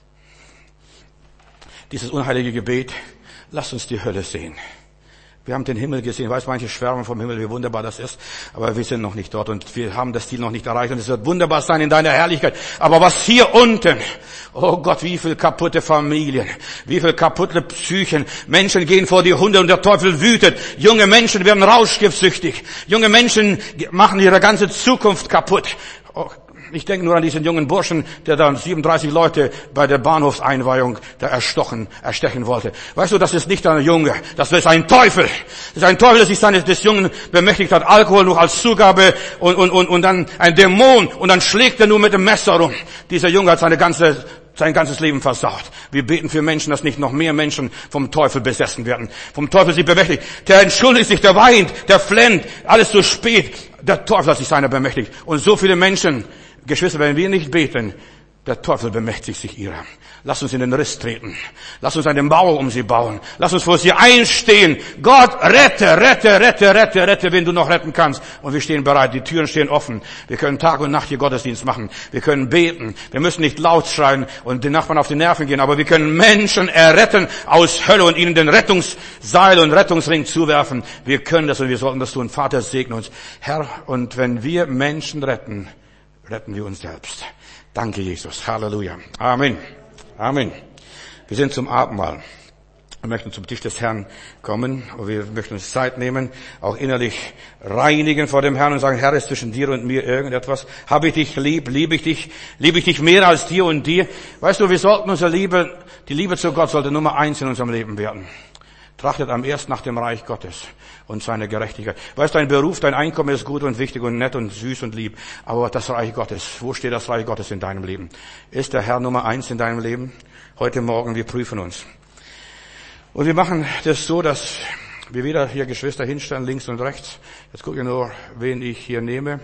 dieses unheilige Gebet, lass uns die Hölle sehen. Wir haben den Himmel gesehen. Weiß, manche schwärmen vom Himmel, wie wunderbar das ist. Aber wir sind noch nicht dort und wir haben das Ziel noch nicht erreicht. Und es wird wunderbar sein in deiner Herrlichkeit. Aber was hier unten, oh Gott, wie viel kaputte Familien, wie viel kaputte Psychen. Menschen gehen vor die Hunde und der Teufel wütet. Junge Menschen werden rauschgiftsüchtig. Junge Menschen machen ihre ganze Zukunft kaputt. Oh, ich denke nur an diesen jungen Burschen, der dann 37 Leute bei der Bahnhofseinweihung da erstechen wollte. Weißt du, das ist nicht ein Junge, das ist ein Teufel. Das ist ein Teufel, der sich des Jungen bemächtigt hat, Alkohol noch als Zugabe und dann ein Dämon und dann schlägt er nur mit dem Messer rum. Dieser Junge hat sein ganzes Leben versaut. Wir beten für Menschen, dass nicht noch mehr Menschen vom Teufel besessen werden. Vom Teufel sie bemächtigt. Der entschuldigt sich, der weint, der flennt. Alles zu spät. Der Teufel hat sich seiner bemächtigt. Und so viele Menschen, Geschwister, wenn wir nicht beten, der Teufel bemächtigt sich ihrer. Lass uns in den Riss treten. Lass uns eine Mauer um sie bauen. Lass uns vor sie einstehen. Gott, rette, rette, rette, rette, rette, wenn du noch retten kannst. Und wir stehen bereit. Die Türen stehen offen. Wir können Tag und Nacht hier Gottesdienst machen. Wir können beten. Wir müssen nicht laut schreien und den Nachbarn auf die Nerven gehen. Aber wir können Menschen erretten aus Hölle und ihnen den Rettungsseil und Rettungsring zuwerfen. Wir können das und wir sollten das tun. Vater, segne uns. Herr, und wenn wir Menschen retten, retten wir uns selbst. Danke, Jesus. Halleluja. Amen. Amen. Wir sind zum Abendmahl. Wir möchten zum Tisch des Herrn kommen und wir möchten uns Zeit nehmen, auch innerlich reinigen vor dem Herrn und sagen, Herr, ist zwischen dir und mir irgendetwas? Habe ich dich lieb? Liebe ich dich mehr als dir und dir? Weißt du, wir sollten die Liebe zu Gott sollte Nummer 1 in unserem Leben werden. Trachtet am ersten nach dem Reich Gottes und seiner Gerechtigkeit. Weißt du, dein Beruf, dein Einkommen ist gut und wichtig und nett und süß und lieb. Aber das Reich Gottes, wo steht das Reich Gottes in deinem Leben? Ist der Herr Nummer 1 in deinem Leben? Heute Morgen, wir prüfen uns. Und wir machen das so, dass wir wieder hier Geschwister hinstellen, links und rechts. Jetzt gucke ich nur, wen ich hier nehme.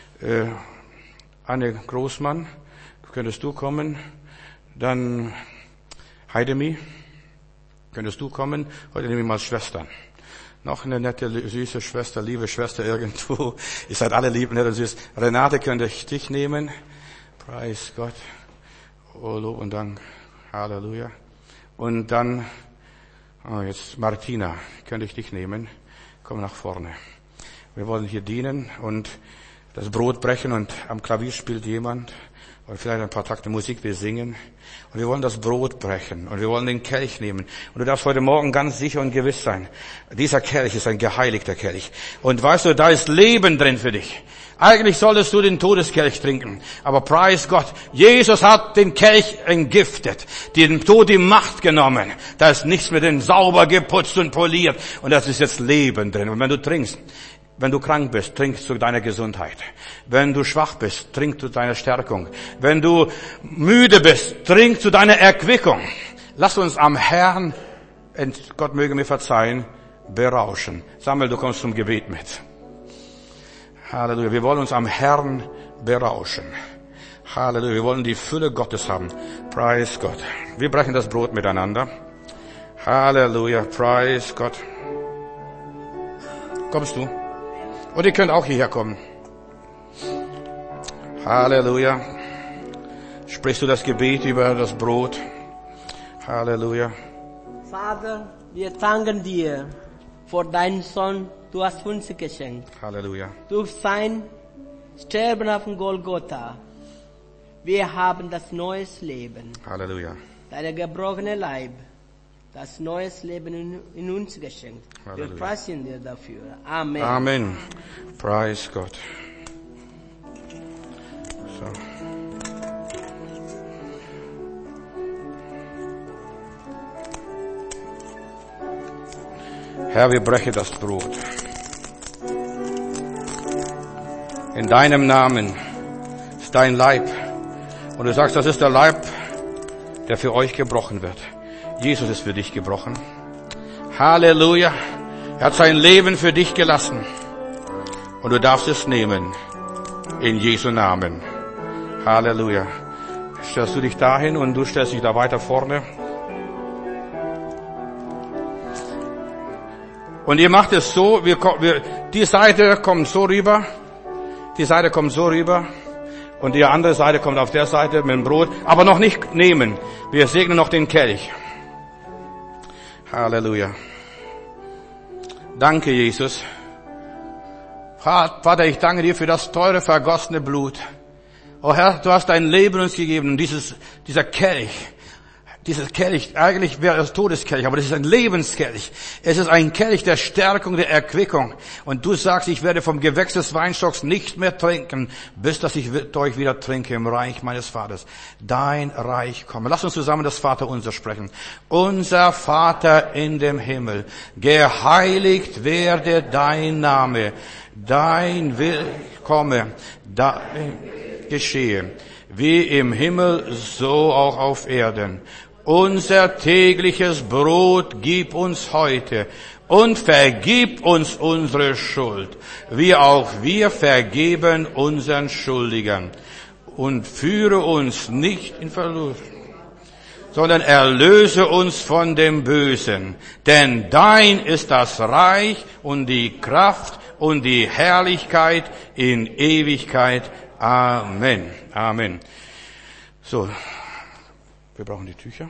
Anne Großmann, könntest du kommen? Dann Heidemi. Könntest du kommen? Heute nehme ich mal Schwestern. Noch eine nette, süße Schwester, liebe Schwester irgendwo. Ihr seid alle lieb, nett und süß. Renate, könnte ich dich nehmen? Preis Gott. Oh, Lob und Dank. Halleluja. Und dann, jetzt Martina, könnte ich dich nehmen? Komm nach vorne. Wir wollen hier dienen und das Brot brechen und am Klavier spielt jemand. Oder vielleicht ein paar Takte Musik, wir singen. Und wir wollen das Brot brechen. Und wir wollen den Kelch nehmen. Und du darfst heute Morgen ganz sicher und gewiss sein. Dieser Kelch ist ein geheiligter Kelch. Und weißt du, da ist Leben drin für dich. Eigentlich solltest du den Todeskelch trinken. Aber preis Gott, Jesus hat den Kelch entgiftet. Dem Tod die Macht genommen. Da ist nichts mehr drin, sauber geputzt und poliert. Und das ist jetzt Leben drin. Und wenn du trinkst, wenn du krank bist, trinkst du deiner Gesundheit. Wenn du schwach bist, trinkst du deine Stärkung. Wenn du müde bist, trinkst du deine Erquickung. Lass uns am Herrn, Gott möge mir verzeihen, berauschen. Samuel, du kommst zum Gebet mit. Halleluja. Wir wollen uns am Herrn berauschen. Halleluja. Wir wollen die Fülle Gottes haben. Preis Gott. Wir brechen das Brot miteinander. Halleluja. Preis Gott. Kommst du? Und ihr könnt auch hierher kommen. Halleluja. Sprichst du das Gebet über das Brot? Halleluja.
Vater, wir danken dir für deinen Sohn. Du hast uns geschenkt.
Halleluja.
Durch sein Sterben auf dem Golgotha. Wir haben das neues Leben.
Halleluja.
Dein gebrochener Leib. Das neues Leben in uns geschenkt.
Halleluja.
Wir preisen dir dafür. Amen.
Amen. Preis Gott. So. Herr, wir brechen das Brot. In deinem Namen ist dein Leib. Und du sagst, das ist der Leib, der für euch gebrochen wird. Jesus ist für dich gebrochen. Halleluja. Er hat sein Leben für dich gelassen. Und du darfst es nehmen. In Jesu Namen. Halleluja. Stellst du dich dahin und du stellst dich da weiter vorne. Und ihr macht es so, die Seite kommt so rüber. Die Seite kommt so rüber. Und die andere Seite kommt auf der Seite mit dem Brot. Aber noch nicht nehmen. Wir segnen noch den Kelch. Halleluja. Danke, Jesus. Vater, ich danke dir für das teure, vergossene Blut. Oh Herr, du hast dein Leben uns gegeben. Und dieser Kelch, eigentlich wäre es Todeskelch, aber das ist ein Lebenskelch. Es ist ein Kelch der Stärkung, der Erquickung. Und du sagst, ich werde vom Gewächs des Weinstocks nicht mehr trinken, bis dass ich euch wieder trinke im Reich meines Vaters. Dein Reich komme. Lass uns zusammen das Vaterunser sprechen. Unser Vater in dem Himmel, geheiligt werde dein Name, dein Wille komme, dein geschehe, wie im Himmel, so auch auf Erden. Unser tägliches Brot gib uns heute und vergib uns unsere Schuld, wie auch wir vergeben unseren Schuldigern. Und führe uns nicht in Verlust, sondern erlöse uns von dem Bösen. Denn dein ist das Reich und die Kraft und die Herrlichkeit in Ewigkeit. Amen. Amen. So. Wir brauchen die Tücher.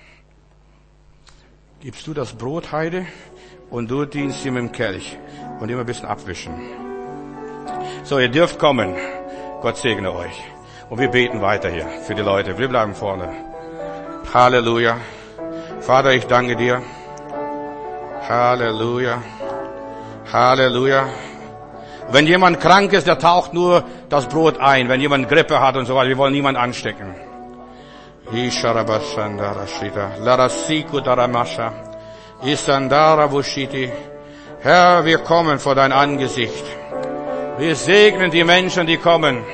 Gibst du das Brot, Heide, und du dienst ihm im Kelch und immer ein bisschen abwischen. So, ihr dürft kommen. Gott segne euch. Und wir beten weiter hier für die Leute. Wir bleiben vorne. Halleluja. Vater, ich danke dir. Halleluja. Halleluja. Wenn jemand krank ist, der taucht nur das Brot ein. Wenn jemand Grippe hat und so weiter, wir wollen niemanden anstecken. Herr, wir kommen vor dein Angesicht. Wir segnen die Menschen, die kommen.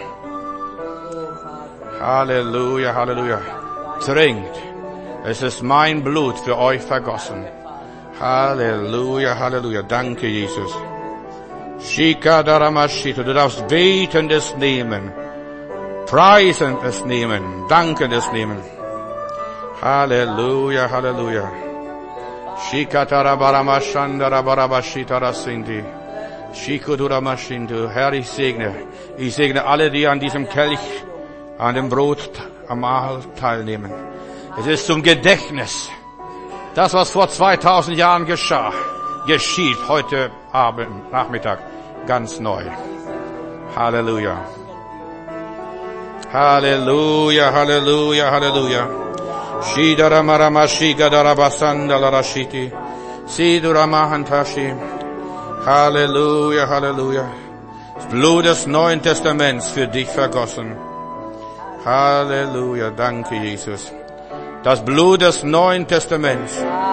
Halleluja, Halleluja. Trinkt. Es ist mein Blut für euch vergossen. Halleluja, Halleluja. Danke, Jesus. Du darfst betendes nehmen. Preisend es nehmen, dankend es nehmen. Halleluja, Halleluja. Herr, ich segne alle, die an diesem Kelch, an dem Brot, am Mahl teilnehmen. Es ist zum Gedächtnis. Das, was vor 2000 Jahren geschah, geschieht heute Abend, Nachmittag, ganz neu. Halleluja. Halleluja, Halleluja, Halleluja. Shidaramaramashi-gadarabasandala-rashiti. Siduramahantashi. Halleluja, Halleluja. Das Blut des Neuen Testaments für dich vergossen. Halleluja, danke Jesus. Das Blut des Neuen Testaments.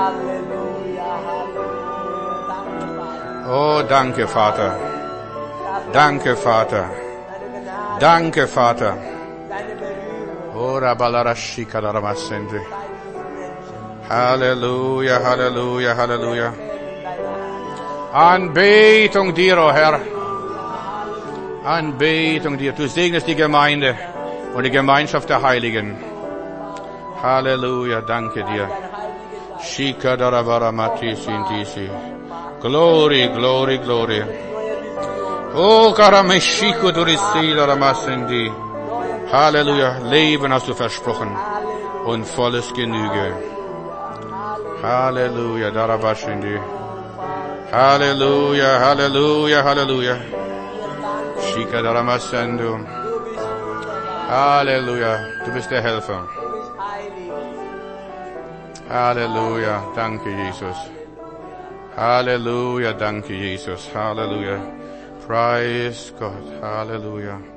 Oh, danke Vater. Danke Vater. Danke Vater. Oh, Rabalarashikadaramasende. Halleluja, Halleluja, Halleluja. Anbetung dir, o Herr. Anbetung dir. Du segnest die Gemeinde und die Gemeinschaft der Heiligen. Halleluja, danke dir. Shikadarabaramati-sintisi. Glory, glory, glory. Oh, Karameshiko Durisila-Ramasendi. Halleluja, Leben hast du versprochen und volles Genüge. Halleluja, Darabashindi. Halleluja, Halleluja, Halleluja. Shikadaramasendo. Halleluja, du bist der Helfer. Halleluja, danke Jesus. Halleluja, danke Jesus. Halleluja. Praise God. Halleluja.